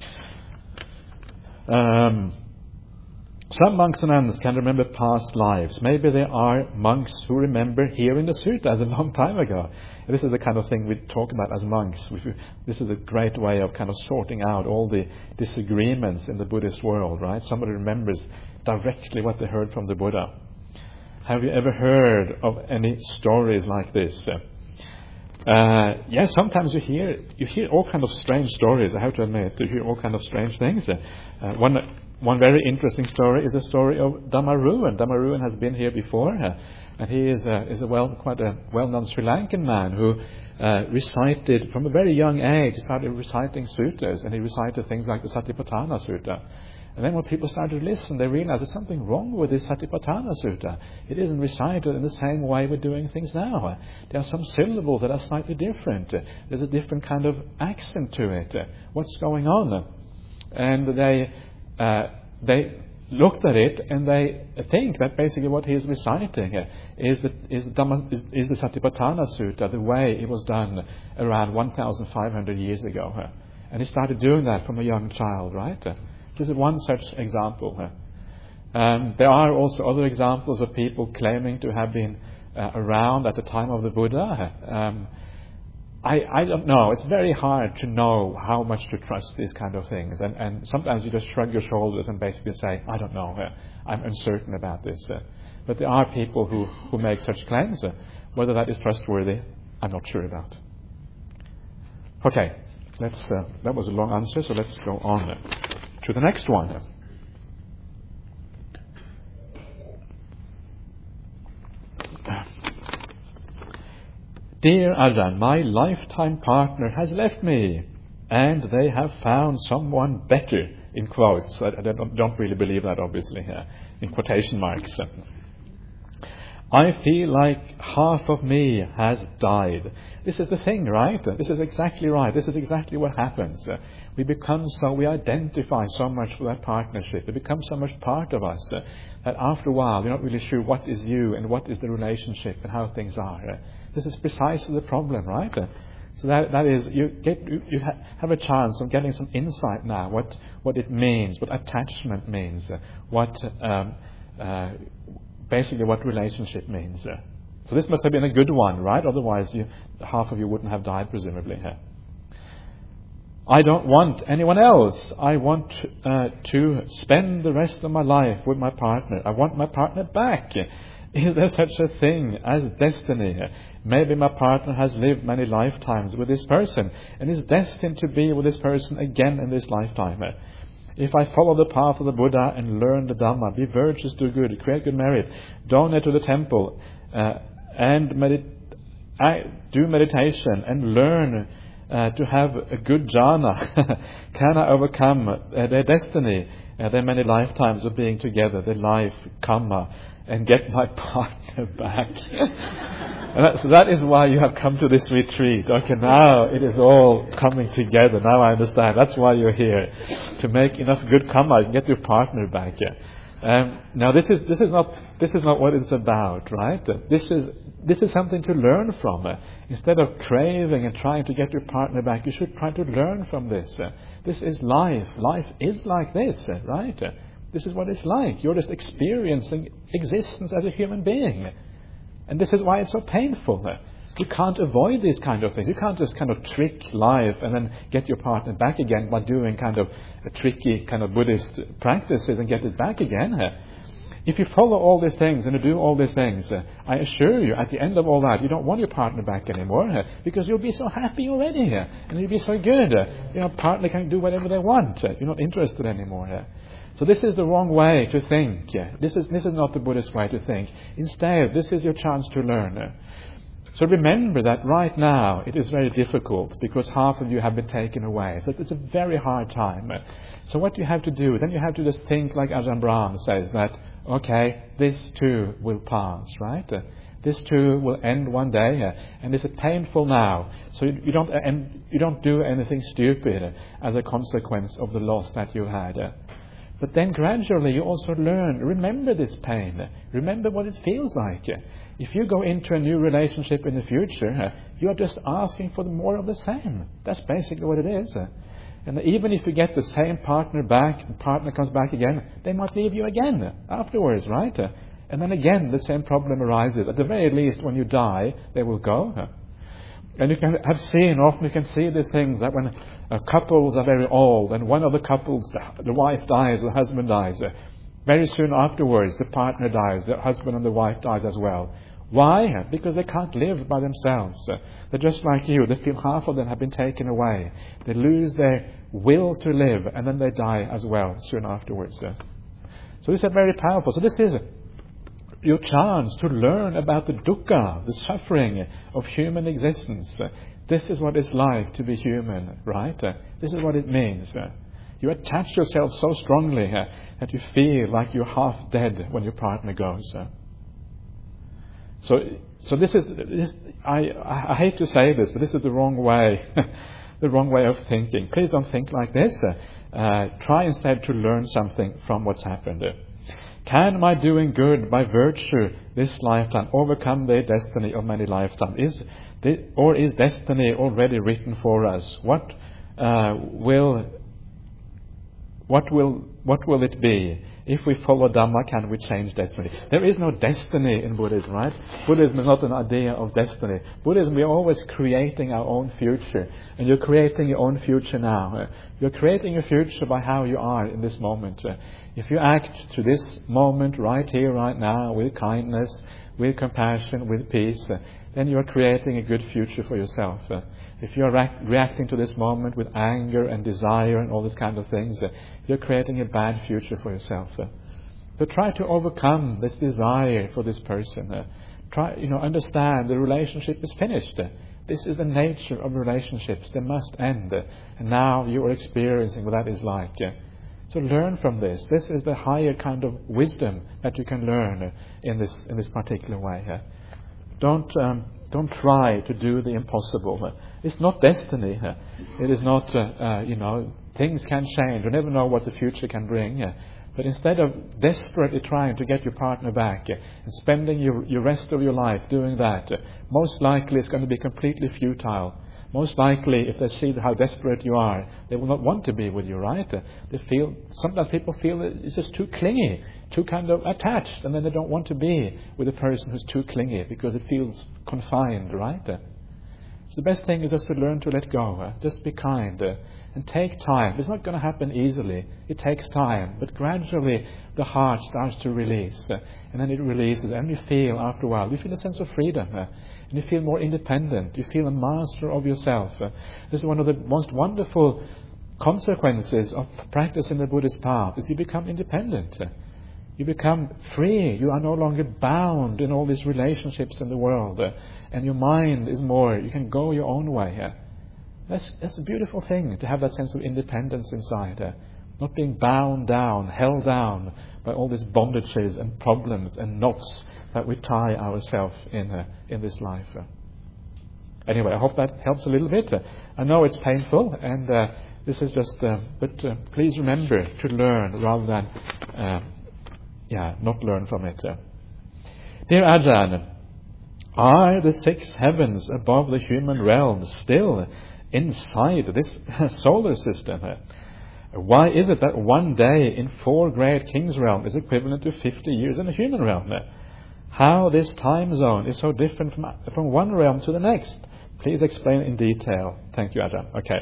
Um, some monks and nuns can remember past lives. Maybe there are monks who remember hearing the sutta as a long time ago. And this is the kind of thing we talk about as monks. This is a great way of kind of sorting out all the disagreements in the Buddhist world, right? Somebody remembers directly what they heard from the Buddha. Have you ever heard of any stories like this? Uh, yes, sometimes you hear you hear all kind of strange stories. I have to admit, you hear all kind of strange things. Uh, one one very interesting story is the story of Dhammaruwan. Dhammaruwan has been here before, uh, and he is a, is a well quite a well-known Sri Lankan man who uh, recited from a very young age. He started reciting suttas, and he recited things like the Satipatthana Sutta. And then when people started to listen, they realized there's something wrong with this Satipatthana Sutta. It isn't recited in the same way we're doing things now. There are some syllables that are slightly different. There's a different kind of accent to it. What's going on? And they uh, they looked at it and they think that basically what he is reciting is the, is, Dhamma, is, is the Satipatthana Sutta, the way it was done around one thousand five hundred years ago. And he started doing that from a young child, right? This is one such example. Um, there are also other examples of people claiming to have been uh, around at the time of the Buddha. Um, I, I don't know. It's very hard to know how much to trust these kind of things. And, and sometimes you just shrug your shoulders and basically say, I don't know. Uh, I'm uncertain about this. Uh, but there are people who, who make such claims. Uh, whether that is trustworthy, I'm not sure about. Okay. Let's, uh, that was a long answer, so let's go on uh, to the next one. Dear Ajahn, my lifetime partner has left me, and they have found someone better, in quotes. I, I don't, don't really believe that, obviously. Uh, in quotation marks. I feel like half of me has died. This is the thing, right? This is exactly right. This is exactly what happens. Uh, we become so, we identify so much with that partnership. It becomes so much part of us uh, that after a while you're not really sure what is you and what is the relationship and how things are. Uh, this is precisely the problem, right? Uh, so that that is, you get you, you ha- have a chance of getting some insight now, what, what it means, what attachment means, uh, what um, uh, basically what relationship means. Uh, So this must have been a good one, right? Otherwise, you, half of you wouldn't have died, presumably. Here. I don't want anyone else. I want uh, to spend the rest of my life with my partner. I want my partner back. Is there such a thing as destiny? Maybe my partner has lived many lifetimes with this person and is destined to be with this person again in this lifetime. If I follow the path of the Buddha and learn the Dhamma, be virtuous, do good, create good merit, donate to the temple, uh, and medit- I do meditation and learn uh, to have a good jhana, can I overcome uh, their destiny, uh, their many lifetimes of being together, their life, karma, and get my partner back? And that, so that is why you have come to this retreat. Okay, now it is all coming together. Now I understand. That's why you're here, to make enough good karma and get your partner back. Yeah. Um, now this is this is not this is not what it's about, right? This is this is something to learn from. Uh, instead of craving and trying to get your partner back, you should try to learn from this. Uh, this is life. Life is like this, uh, right? Uh, this is what it's like. You're just experiencing existence as a human being, and this is why it's so painful. Uh, you can't avoid these kind of things. You can't just kind of trick life and then get your partner back again by doing kind of a tricky kind of Buddhist practices and get it back again. If you follow all these things and you do all these things, I assure you, at the end of all that, you don't want your partner back anymore, because you'll be so happy already, and you'll be so good. Your partner can do whatever they want. You're not interested anymore. So this is the wrong way to think. This is this is not the Buddhist way to think. Instead, this is your chance to learn. So remember that right now it is very difficult because half of you have been taken away. So it's a very hard time. So what you have to do, then you have to just think like Ajahn Brahm says that, okay, this too will pass, right? This too will end one day, and this is painful now. So you, you don't and you don't do anything stupid as a consequence of the loss that you had. But then gradually you also learn, remember this pain, remember what it feels like. If you go into a new relationship in the future, you are just asking for more of the same. That's basically what it is. And even if you get the same partner back, the partner comes back again, they might leave you again afterwards, right? And then again the same problem arises. At the very least, when you die, they will go. And you can have seen, often you can see these things, that when uh, couples are very old and one of the couples, the, the wife dies, the husband dies, uh, very soon afterwards the partner dies, the husband and the wife dies as well. Why? Because they can't live by themselves. Uh, they're just like you. They feel half of them have been taken away. They lose their will to live, and then they die as well soon afterwards. Uh. So this is very powerful. So this is your chance to learn about the dukkha, the suffering of human existence. Uh, this is what it's like to be human, right? Uh, this is what it means. Uh, you attach yourself so strongly uh, that you feel like you're half dead when your partner goes. Uh. So, so this is. This, I, I hate to say this, but this is the wrong way, the wrong way of thinking. Please don't think like this. Uh, uh, try instead to learn something from what's happened. Can my doing good by virtue this lifetime overcome the destiny of many lifetimes? Is the, or is destiny already written for us? What uh, will what will what will it be? If we follow Dhamma, can we change destiny? There is no destiny in Buddhism, right? Buddhism is not an idea of destiny. Buddhism, we're always creating our own future. And you're creating your own future now. You're creating your future by how you are in this moment. If you act to this moment, right here, right now, with kindness, with compassion, with peace, then you are creating a good future for yourself. If you are react- reacting to this moment with anger and desire and all these kind of things, you're creating a bad future for yourself. So try to overcome this desire for this person. Try, you know, understand the relationship is finished. This is the nature of relationships. They must end. And now you are experiencing what that is like. So learn from this. This is the higher kind of wisdom that you can learn uh, in this in this particular way. Uh. Don't um, don't try to do the impossible. Uh. It's not destiny. Uh. It is not, uh, uh, you know, things can change. You never know what the future can bring. Uh. But instead of desperately trying to get your partner back uh, and spending your, your rest of your life doing that, uh, most likely it's going to be completely futile. Most likely, if they see how desperate you are, they will not want to be with you, right? Uh, they feel, sometimes people feel that it's just too clingy, too kind of attached, and then they don't want to be with a person who's too clingy because it feels confined, right? Uh, so the best thing is just to learn to let go. Uh, just be kind. Uh, And take time. It's not going to happen easily. It takes time. But gradually the heart starts to release. Uh, and then it releases. And you feel, after a while, you feel a sense of freedom. Uh, and you feel more independent. You feel a master of yourself. Uh, this is one of the most wonderful consequences of practicing the Buddhist path, is you become independent. Uh, you become free. You are no longer bound in all these relationships in the world. Uh, and your mind is more, you can go your own way. Uh, That's, that's a beautiful thing, to have that sense of independence inside. Uh, not being bound down, held down by all these bondages and problems and knots that we tie ourselves in uh, in this life. Uh, anyway, I hope that helps a little bit. Uh, I know it's painful, and uh, this is just, uh, but uh, please remember to learn rather than, uh, yeah, not learn from it. Uh. Dear Ajahn, are the six heavens above the human realm still inside this solar system? Why is it that one day in four great kings' realm is equivalent to fifty years in the human realm? How this time zone is so different from, from one realm to the next? Please explain in detail. Thank you, Ajahn. Okay.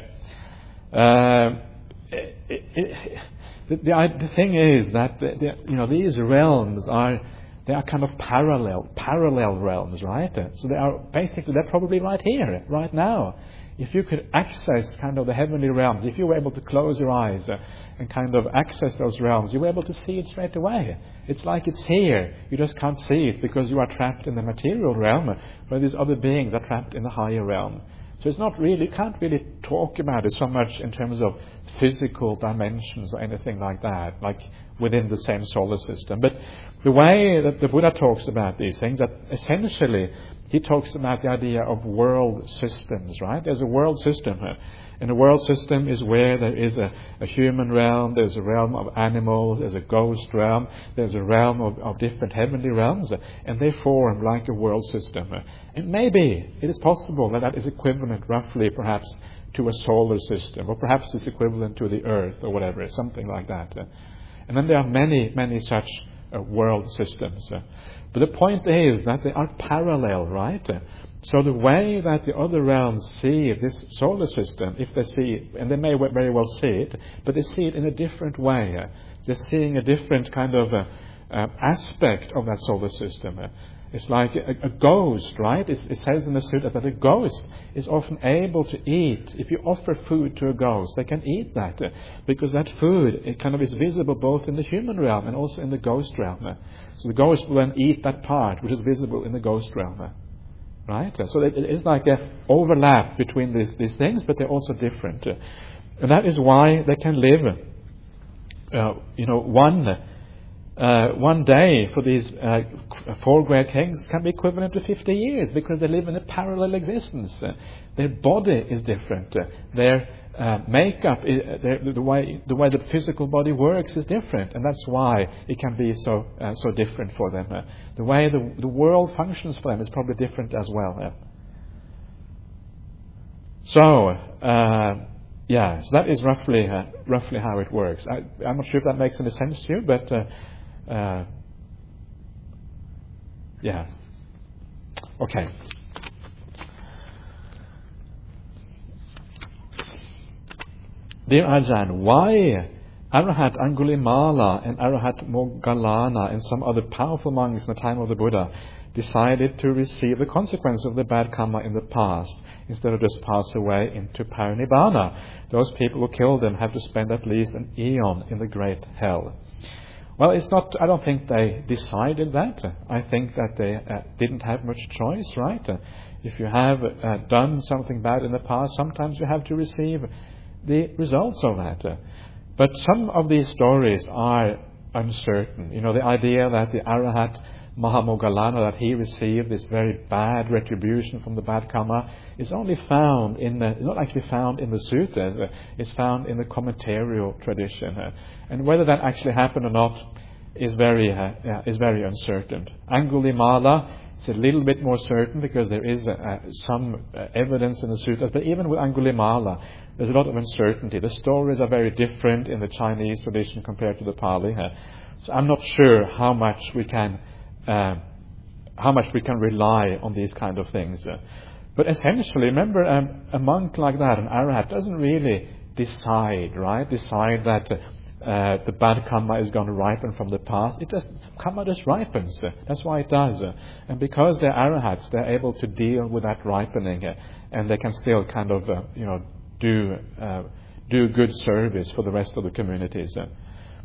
Uh, it, it, the, the, the thing is that the, the, you know these realms are they are kind of parallel parallel realms, right? So they are basically they're probably right here, right now. If you could access kind of the heavenly realms, if you were able to close your eyes uh, and kind of access those realms, you were able to see it straight away. It's like it's here. You just can't see it because you are trapped in the material realm, where these other beings are trapped in the higher realm. So it's not really, you can't really talk about it so much in terms of physical dimensions or anything like that, like within the same solar system. But the way that the Buddha talks about these things, that essentially he talks about the idea of world systems, right? There's a world system. And the world system is where there is a, a human realm, there's a realm of animals, there's a ghost realm, there's a realm of, of different heavenly realms, and they form like a world system. And maybe it is possible that that is equivalent roughly perhaps to a solar system, or perhaps it's equivalent to the earth or whatever, something like that. And then there are many, many such uh, world systems. But the point is that they are parallel, right? So the way that the other realms see this solar system, if they see it, and they may very well see it, but they see it in a different way. They're seeing a different kind of uh, uh, aspect of that solar system. It's like a, a ghost, right? It's, it says in the Sutta that a ghost is often able to eat. If you offer food to a ghost, they can eat that uh, because that food, it kind of is visible both in the human realm and also in the ghost realm. Uh. So the ghost will then eat that part which is visible in the ghost realm. Uh. Right? Uh, so it, it is like an overlap between these, these things, but they're also different. Uh. And that is why they can live, uh, you know, one... Uh, one day for these uh, four great kings can be equivalent to fifty years because they live in a parallel existence. Uh, their body is different. Uh, their uh, makeup, is, uh, their, the way the way the physical body works is different, and that's why it can be so uh, so different for them. Uh, the way the the world functions for them is probably different as well. Uh. So. Uh, yeah, so that is roughly uh, roughly how it works. I, I'm not sure if that makes any sense to you, but. Uh, Uh, yeah. Okay. Dear Ajahn, why Arahat Angulimala and Arahat Moggallana and some other powerful monks in the time of the Buddha decided to receive the consequence of the bad karma in the past instead of just pass away into parinibbana? Those people who killed them have to spend at least an eon in the great hell. Well, it's not. I don't think they decided that. I think that they uh, didn't have much choice, right? Uh, if you have uh, done something bad in the past, sometimes you have to receive the results of that. Uh, But some of these stories are uncertain. You know, the idea that the Arahat Mahamoggallana, that he received this very bad retribution from the bad karma, is only found in the, it's not actually found in the suttas, uh, it's found in the commentarial tradition. Uh, and whether that actually happened or not is very, uh, yeah, is very uncertain. Angulimala is a little bit more certain because there is uh, some uh, evidence in the suttas, but even with Angulimala, there's a lot of uncertainty. The stories are very different in the Chinese tradition compared to the Pali. Uh, so I'm not sure how much we can Uh, how much we can rely on these kind of things. Uh, but essentially, remember, um, a monk like that, an arahat, doesn't really decide, right? Decide that uh, uh, the bad karma is going to ripen from the past. It just, karma just ripens. Uh, that's why it does. Uh, and because they're arahats, they're able to deal with that ripening, uh, and they can still kind of, uh, you know, do uh, do good service for the rest of the communities. Uh.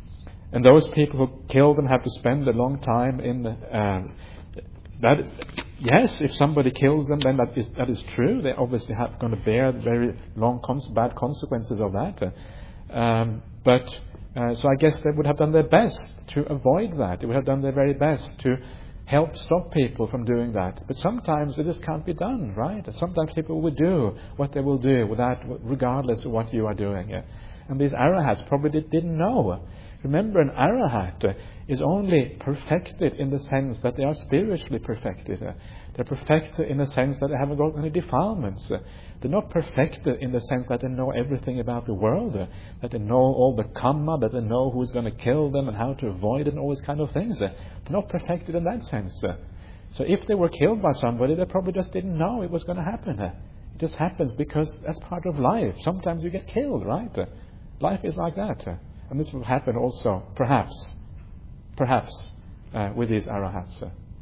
And those people who kill them have to spend a long time in uh, that. Yes, if somebody kills them, then that is that is true. They obviously have going to bear very long, cons- bad consequences of that. Uh, um, but uh, so I guess they would have done their best to avoid that. They would have done their very best to help stop people from doing that. But sometimes it just can't be done, right? And sometimes people will do what they will do without, regardless of what you are doing. Uh, and these arahats probably did, didn't know. Remember, an arahat uh, is only perfected in the sense that they are spiritually perfected. Uh, they're perfected in the sense that they haven't got any defilements. Uh, they're not perfected in the sense that they know everything about the world, uh, that they know all the karma, that they know who's going to kill them and how to avoid it and all these kind of things. Uh, they're not perfected in that sense. Uh, so if they were killed by somebody, they probably just didn't know it was going to happen. Uh, it just happens because that's part of life. Sometimes you get killed, right? Uh, life is like that. Uh, And this will happen also, perhaps, perhaps, uh, with these arahats.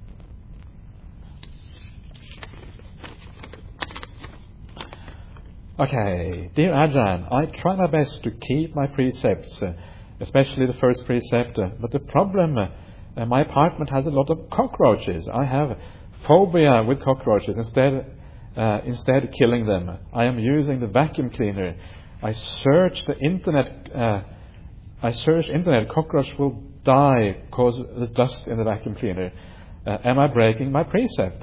Okay, dear Ajahn, I try my best to keep my precepts, uh, especially the first precept, uh, but the problem, uh, uh, my apartment has a lot of cockroaches. I have phobia with cockroaches. Instead, uh, instead killing them, I am using the vacuum cleaner. I search the internet. Uh, I search internet, cockroach will die because there's dust in the vacuum cleaner. Uh, am I breaking my precept?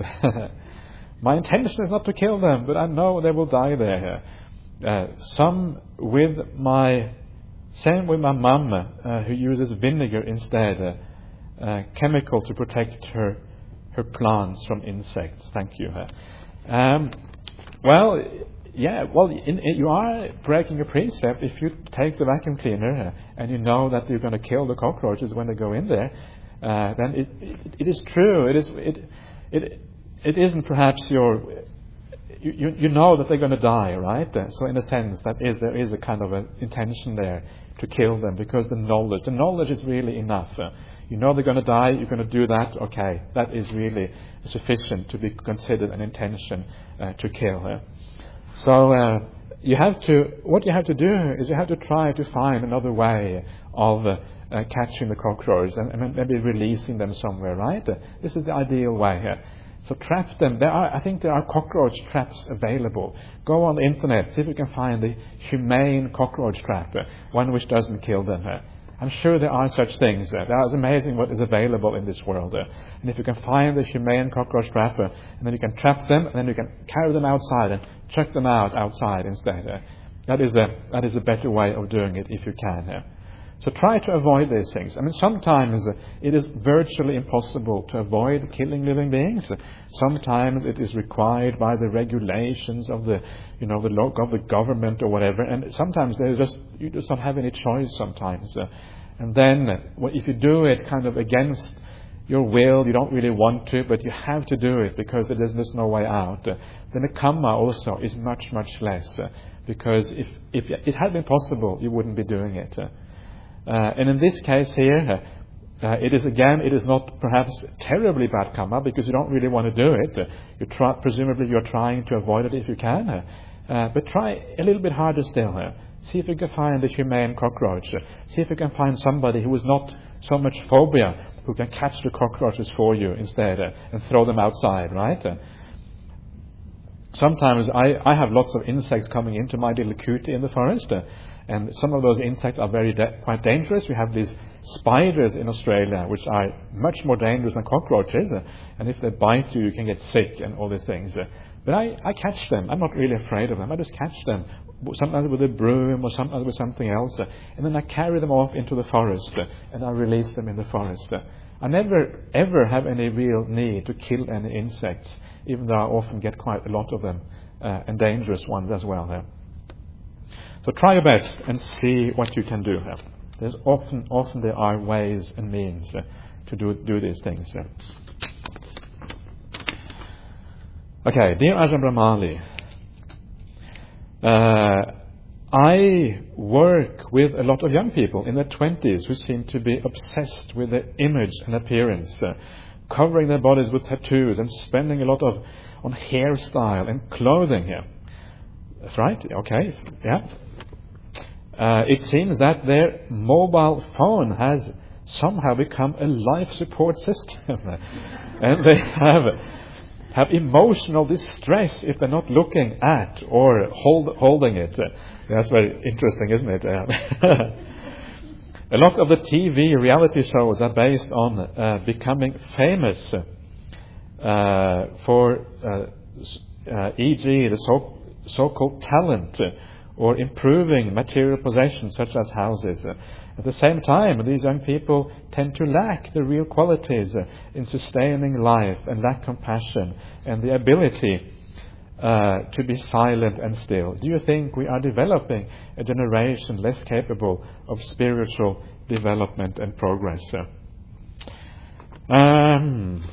My intention is not to kill them, but I know they will die there. Uh, some with my, same with my mum, uh, who uses vinegar instead, uh, uh, chemical to protect her her plants from insects. Thank you. Um, well. Yeah, well, in, in, you are breaking a precept if you take the vacuum cleaner uh, and you know that you're going to kill the cockroaches when they go in there. Uh, then it, it it is true. It is it it it isn't perhaps your. You you, you know that they're going to die, right? Uh, so in a sense, that is there is a kind of an intention there to kill them because the knowledge the knowledge is really enough. Uh, you know they're going to die. You're going to do that. Okay, that is really sufficient to be considered an intention uh, to kill. Uh, So uh, you have to. What you have to do is you have to try to find another way of uh, uh, catching the cockroaches and, and maybe releasing them somewhere. Right? Uh, this is the ideal way here. So trap them. There are. I think there are cockroach traps available. Go on the internet. See if you can find the humane cockroach trap, uh, one which doesn't kill them. Uh, I'm sure there are such things. Uh, that is amazing what is available in this world. Uh, and if you can find the humane cockroach trap, uh, and then you can trap them, and then you can carry them outside and chuck them out outside instead. Uh, that is a that is a better way of doing it if you can. Uh. So try to avoid these things. I mean, sometimes uh, it is virtually impossible to avoid killing living beings. Uh, sometimes it is required by the regulations of the, you know, the local of the government or whatever. And sometimes there is just you just don't have any choice. Sometimes, uh, and then uh, well, if you do it kind of against your will, you don't really want to, but you have to do it because there's just no way out. Uh, then the karma also is much much less uh, because if if it had been possible, you wouldn't be doing it. Uh, Uh, and in this case here, uh, uh, it is again, it is not perhaps terribly bad karma because you don't really want to do it. Uh, you try, presumably you're trying to avoid it if you can. Uh, uh, but try a little bit harder still. Uh, see if you can find a humane cockroach. Uh, see if you can find somebody who is not so much phobia, who can catch the cockroaches for you instead uh, and throw them outside, right? Uh, sometimes I, I have lots of insects coming into my little kuti in the forest. Uh, And some of those insects are very da- quite dangerous. We have these spiders in Australia, which are much more dangerous than cockroaches. Uh, and if they bite you, you can get sick and all these things. Uh, but I, I catch them. I'm not really afraid of them. I just catch them, sometimes with a broom or sometimes with something else. Uh, and then I carry them off into the forest uh, and I release them in the forest. Uh, I never, ever have any real need to kill any insects, even though I often get quite a lot of them, uh, and dangerous ones as well. Uh. So try your best and see what you can do. Uh. There's often, often there are ways and means uh, to do do these things. Uh. Okay, dear Ajahn Brahmali, uh, I work with a lot of young people in their twenties who seem to be obsessed with their image and appearance, uh, covering their bodies with tattoos and spending a lot of on hairstyle and clothing here. That's right, okay, yeah. Uh, it seems that their mobile phone has somehow become a life support system. And they have have emotional distress if they're not looking at or hold, holding it. Uh, that's very interesting, isn't it? Uh, a lot of the T V reality shows are based on uh, becoming famous, uh, for, uh, uh, for example, the so, so-called talent, uh, or improving material possessions such as houses. Uh, At the same time, these young people tend to lack the real qualities uh, in sustaining life and lack compassion and the ability uh, to be silent and still. Do you think we are developing a generation less capable of spiritual development and progress? Uh, um,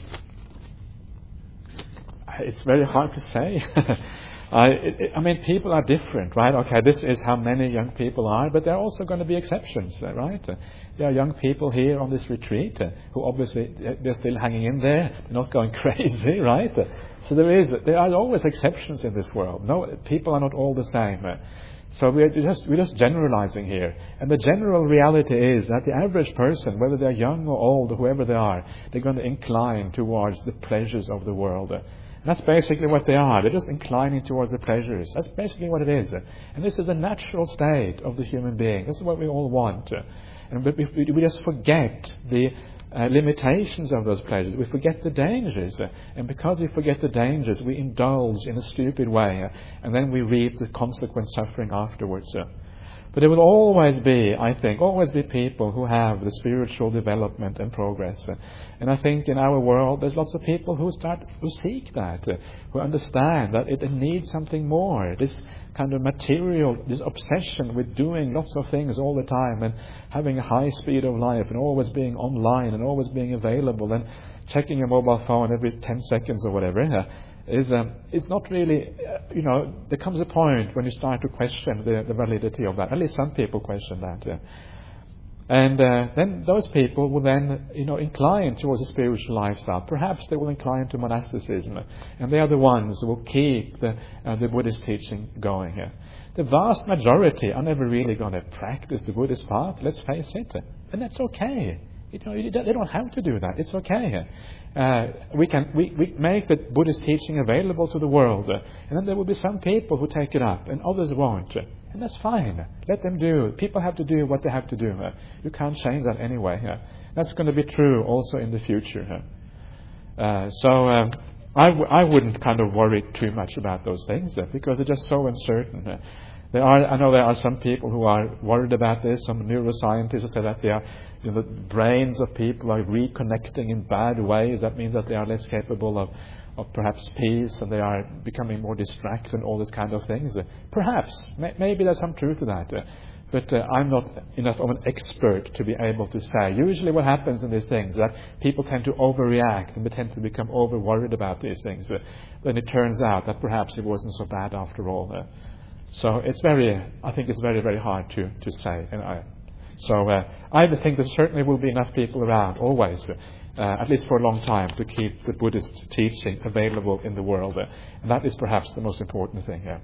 it's very hard to say. I, it, I mean, people are different, right? Okay, this is how many young people are, but there are also going to be exceptions, right? Uh, there are young people here on this retreat uh, who obviously they're still hanging in there, they're not going crazy, right? Uh, so there is, there are always exceptions in this world. No, people are not all the same. Uh, so we're just we're just generalizing here, and the general reality is that the average person, whether they're young or old or whoever they are, they're going to incline towards the pleasures of the world. Uh, That's basically what they are. They're just inclining towards the pleasures. That's basically what it is. And this is the natural state of the human being. This is what we all want. And we, we just forget the uh, limitations of those pleasures. We forget the dangers. And because we forget the dangers, we indulge in a stupid way. And then we reap the consequent suffering afterwards. But there will always be, I think, always be people who have the spiritual development and progress. And I think in our world there's lots of people who start who seek that, who understand that it needs something more. This kind of material, this obsession with doing lots of things all the time and having a high speed of life and always being online and always being available and checking your mobile phone every ten seconds or whatever. Is um, it's not really, uh, you know, there comes a point when you start to question the, the validity of that. At least some people question that. Uh. And uh, then those people will then, you know, incline towards a spiritual lifestyle. Perhaps they will incline to monasticism. And they are the ones who will keep the, uh, the Buddhist teaching going here. The vast majority are never really going to practice the Buddhist path, let's face it. And that's okay. You know, they don't have to do that. It's okay. Uh, we can we, we make the Buddhist teaching available to the world, uh, and then there will be some people who take it up, and others won't, uh, and that's fine. Let them do. People have to do what they have to do. Uh, you can't change that anyway. Uh, that's going to be true also in the future. Uh, uh, so um, I, w- I wouldn't kind of worry too much about those things uh, because they're just so uncertain. Uh, There are, I know there are some people who are worried about this. Some neuroscientists who say that they are, you know, the brains of people are reconnecting in bad ways. That means that they are less capable of, of perhaps peace, and they are becoming more distracted and all these kind of things. Uh, perhaps, may, maybe there's some truth to that. Uh, but uh, I'm not enough of an expert to be able to say. Usually what happens in these things is that people tend to overreact and they tend to become over-worried about these things. Uh, then it turns out that perhaps it wasn't so bad after all. Uh, So it's very, I think it's very, very hard to, to say. And I, so uh, I think there certainly will be enough people around, always, uh, at least for a long time, to keep the Buddhist teaching available in the world. Uh, and that is perhaps the most important thing here.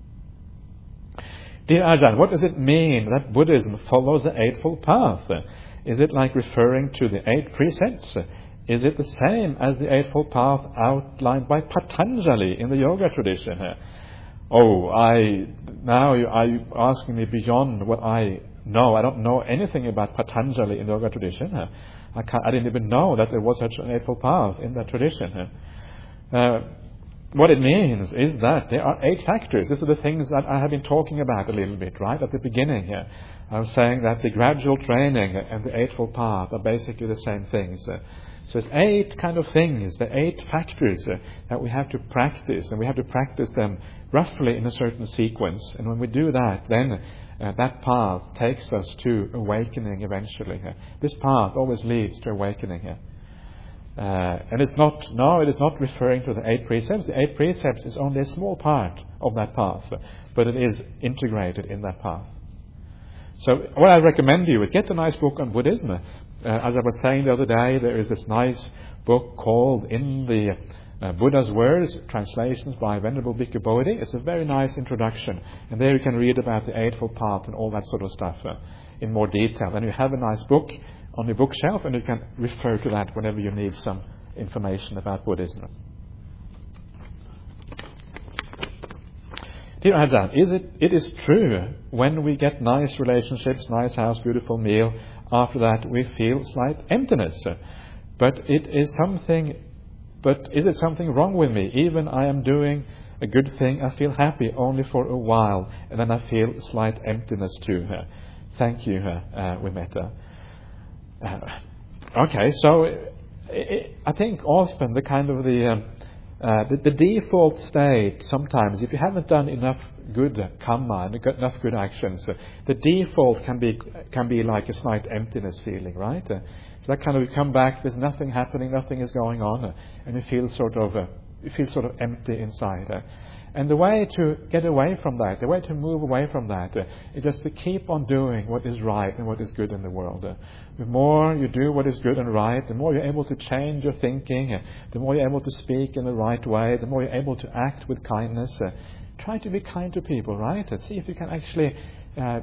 Dear Ajahn, what does it mean that Buddhism follows the Eightfold Path? Is it like referring to the eight precepts? Is it the same as the Eightfold Path outlined by Patanjali in the yoga tradition? oh, I now you are you asking me beyond what I know. I don't know anything about Patanjali in the yoga tradition. Uh, I, can't, I didn't even know that there was such an Eightfold Path in that tradition. Uh, what it means is that there are eight factors. These are the things that I have been talking about a little bit, right, at the beginning here. I was saying that the gradual training and the Eightfold Path are basically the same things. Uh, so it's eight kind of things, the eight factors uh, that we have to practice, and we have to practice them roughly in a certain sequence. And when we do that, then uh, that path takes us to awakening eventually. Uh, this path always leads to awakening here. Uh, and it's not, no, it is not referring to the eight precepts. The eight precepts is only a small part of that path, but it is integrated in that path. So what I recommend you is get a nice book on Buddhism. Uh, as I was saying the other day, there is this nice book called In the uh, Buddha's Words, translations by Venerable Bhikkhu Bodhi. It's a very nice introduction. And there you can read about the Eightfold Path and all that sort of stuff uh, in more detail. And you have a nice book on your bookshelf, and you can refer to that whenever you need some information about Buddhism. Dear Ajahn, is it, it is true when we get nice relationships, nice house, beautiful meal, after that we feel slight emptiness. But it is something, but is it something wrong with me? Even I am doing a good thing, I feel happy only for a while, and then I feel slight emptiness too. Thank you, uh, Wimetta. Uh, okay, so it, it, I think often the kind of the, um, uh, the the default state sometimes, if you haven't done enough good karma and got enough good actions, uh, the default can be can be like a slight emptiness feeling, right? Uh, so that kind of you come back, there's nothing happening, nothing is going on, uh, and you feel sort of uh, you feel sort of empty inside. Uh, And the way to get away from that, the way to move away from that, uh, is just to keep on doing what is right and what is good in the world. Uh, the more you do what is good and right, the more you're able to change your thinking, uh, the more you're able to speak in the right way, the more you're able to act with kindness. Uh, try to be kind to people, right? Uh, see if you can actually, uh,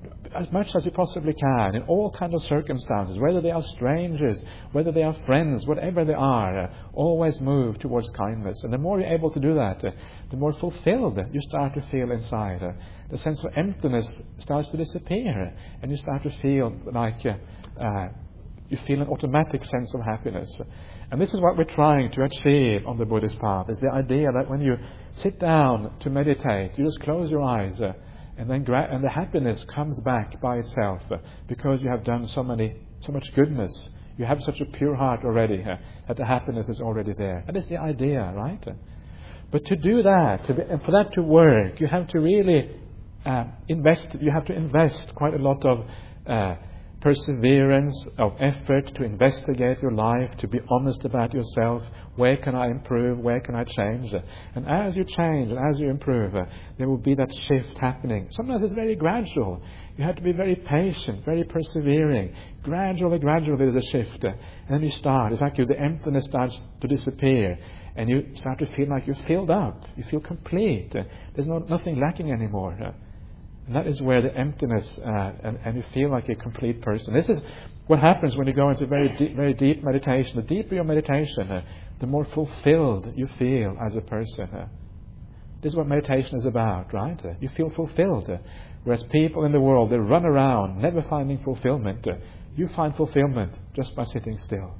as much as you possibly can, in all kinds of circumstances, whether they are strangers, whether they are friends, whatever they are, uh, always move towards kindness. And the more you're able to do that, uh, the more fulfilled you start to feel inside. Uh, the sense of emptiness starts to disappear, and you start to feel like uh, uh, you feel an automatic sense of happiness. And this is what we're trying to achieve on the Buddhist path. Is the idea that when you sit down to meditate, you just close your eyes, uh, and then gra- and the happiness comes back by itself uh, because you have done so many, so much goodness. You have such a pure heart already uh, that the happiness is already there. That is the idea, right? But to do that, to be, and for that to work, you have to really uh, invest. You have to invest quite a lot of uh, perseverance, of effort to investigate your life, to be honest about yourself. Where can I improve? Where can I change? And as you change, and as you improve, uh, there will be that shift happening. Sometimes it's very gradual. You have to be very patient, very persevering. Gradually, gradually there's a shift. Uh, and then you start. It's like you, the emptiness starts to disappear. And you start to feel like you're filled up. You feel complete. Uh, there's no, nothing lacking anymore. Uh, and that is where the emptiness, uh, and, and you feel like a complete person. This is what happens when you go into very deep, very deep meditation. The deeper your meditation, uh, the more fulfilled you feel as a person. Uh. This is what meditation is about, right? Uh, you feel fulfilled. Uh, whereas people in the world, they run around never finding fulfillment. Uh, you find fulfillment just by sitting still.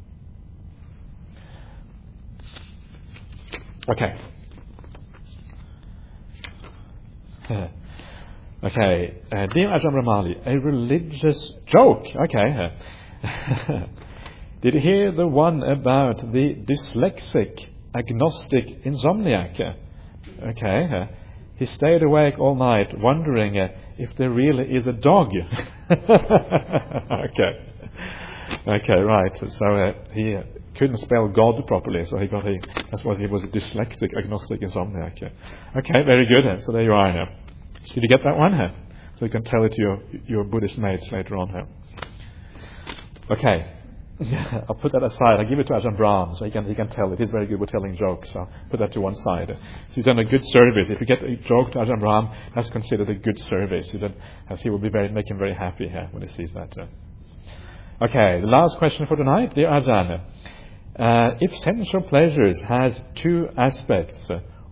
Okay. Uh, okay. Uh, dear Ajahn Brahmali, a religious joke. Okay. Uh, did you hear the one about the dyslexic, agnostic insomniac? Uh, okay. Uh, he stayed awake all night wondering uh, if there really is a dog. Okay. Okay, right. So uh, he... Uh, couldn't spell God properly, so he got a, that's why he was a dyslexic, agnostic, insomniac. Okay, very good. So there you are. Huh? Did you get that one? Huh? So you can tell it to your your Buddhist mates later on. Huh? Okay, I'll put that aside. I'll give it to Ajahn Brahm, so he can he can tell it. He's very good with telling jokes. So put that to one side. So you've done a good service. If you get a joke to Ajahn Brahm, that's considered a good service. You as he will be very make him very happy huh, when he sees that. Huh? Okay, the last question for tonight, dear Ajahn. Uh, if sensual pleasures has two aspects, uh,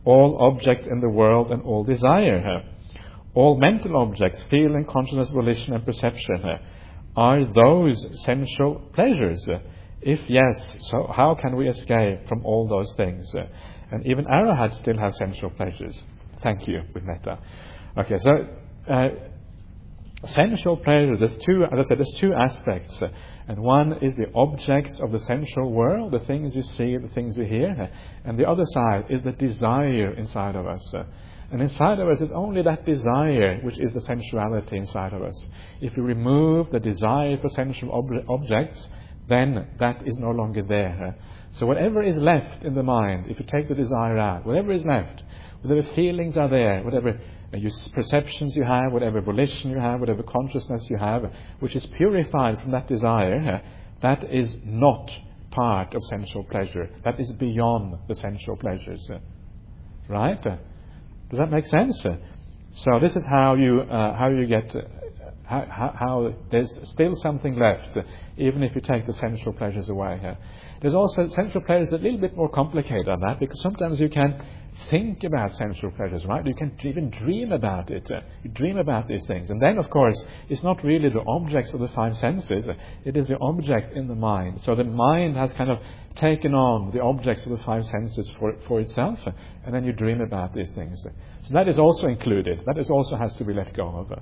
all objects in the world and all desire, all mental objects, feeling, consciousness, volition, and perception, are those sensual pleasures? If yes, so how can we escape from all those things? And even arahats still have sensual pleasures. Thank you, with metta. Okay, so uh, sensual pleasure, there's two, as I said, there's two aspects. Uh, and one is the objects of the sensual world, the things you see, the things you hear. Uh, and the other side is the desire inside of us. Uh, and inside of us is only that desire which is the sensuality inside of us. If you remove the desire for sensual ob- objects, then that is no longer there. Uh, so whatever is left in the mind, if you take the desire out, whatever is left, whatever feelings are there, whatever uh, you, perceptions you have, whatever volition you have, whatever consciousness you have, which is purified from that desire, uh, that is not part of sensual pleasure. That is beyond the sensual pleasures. Uh, right? Uh, does that make sense? Uh, so this is how you uh, how you get uh, how, how, how there's still something left, uh, even if you take the sensual pleasures away. Uh, there's also sensual pleasures a little bit more complicated than that, because sometimes you can think about sensual pleasures, right? You can even dream about it. Uh, you dream about these things. And then, of course, it's not really the objects of the five senses. Uh, it is the object in the mind. So the mind has kind of taken on the objects of the five senses for, for itself. Uh, and then you dream about these things. Uh, so that is also included. That is also has to be let go of. Uh,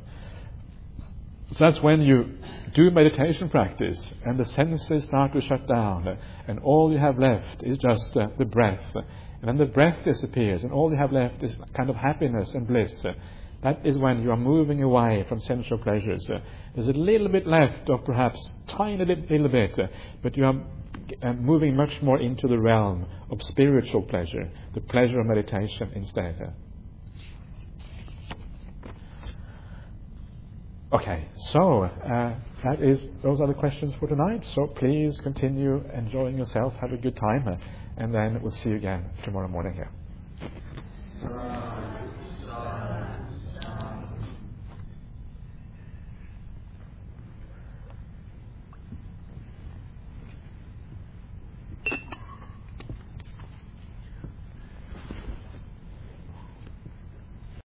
so that's when you do meditation practice and the senses start to shut down. Uh, and all you have left is just uh, the breath. Uh, And then the breath disappears, and all you have left is kind of happiness and bliss. Uh, that is when you are moving away from sensual pleasures. Uh, there's a little bit left, or perhaps tiny little, little bit, uh, but you are uh, moving much more into the realm of spiritual pleasure, the pleasure of meditation instead. Uh. Okay, so uh, that is those are the questions for tonight. So please continue enjoying yourself, have a good time. Uh, And then we'll see you again tomorrow morning here.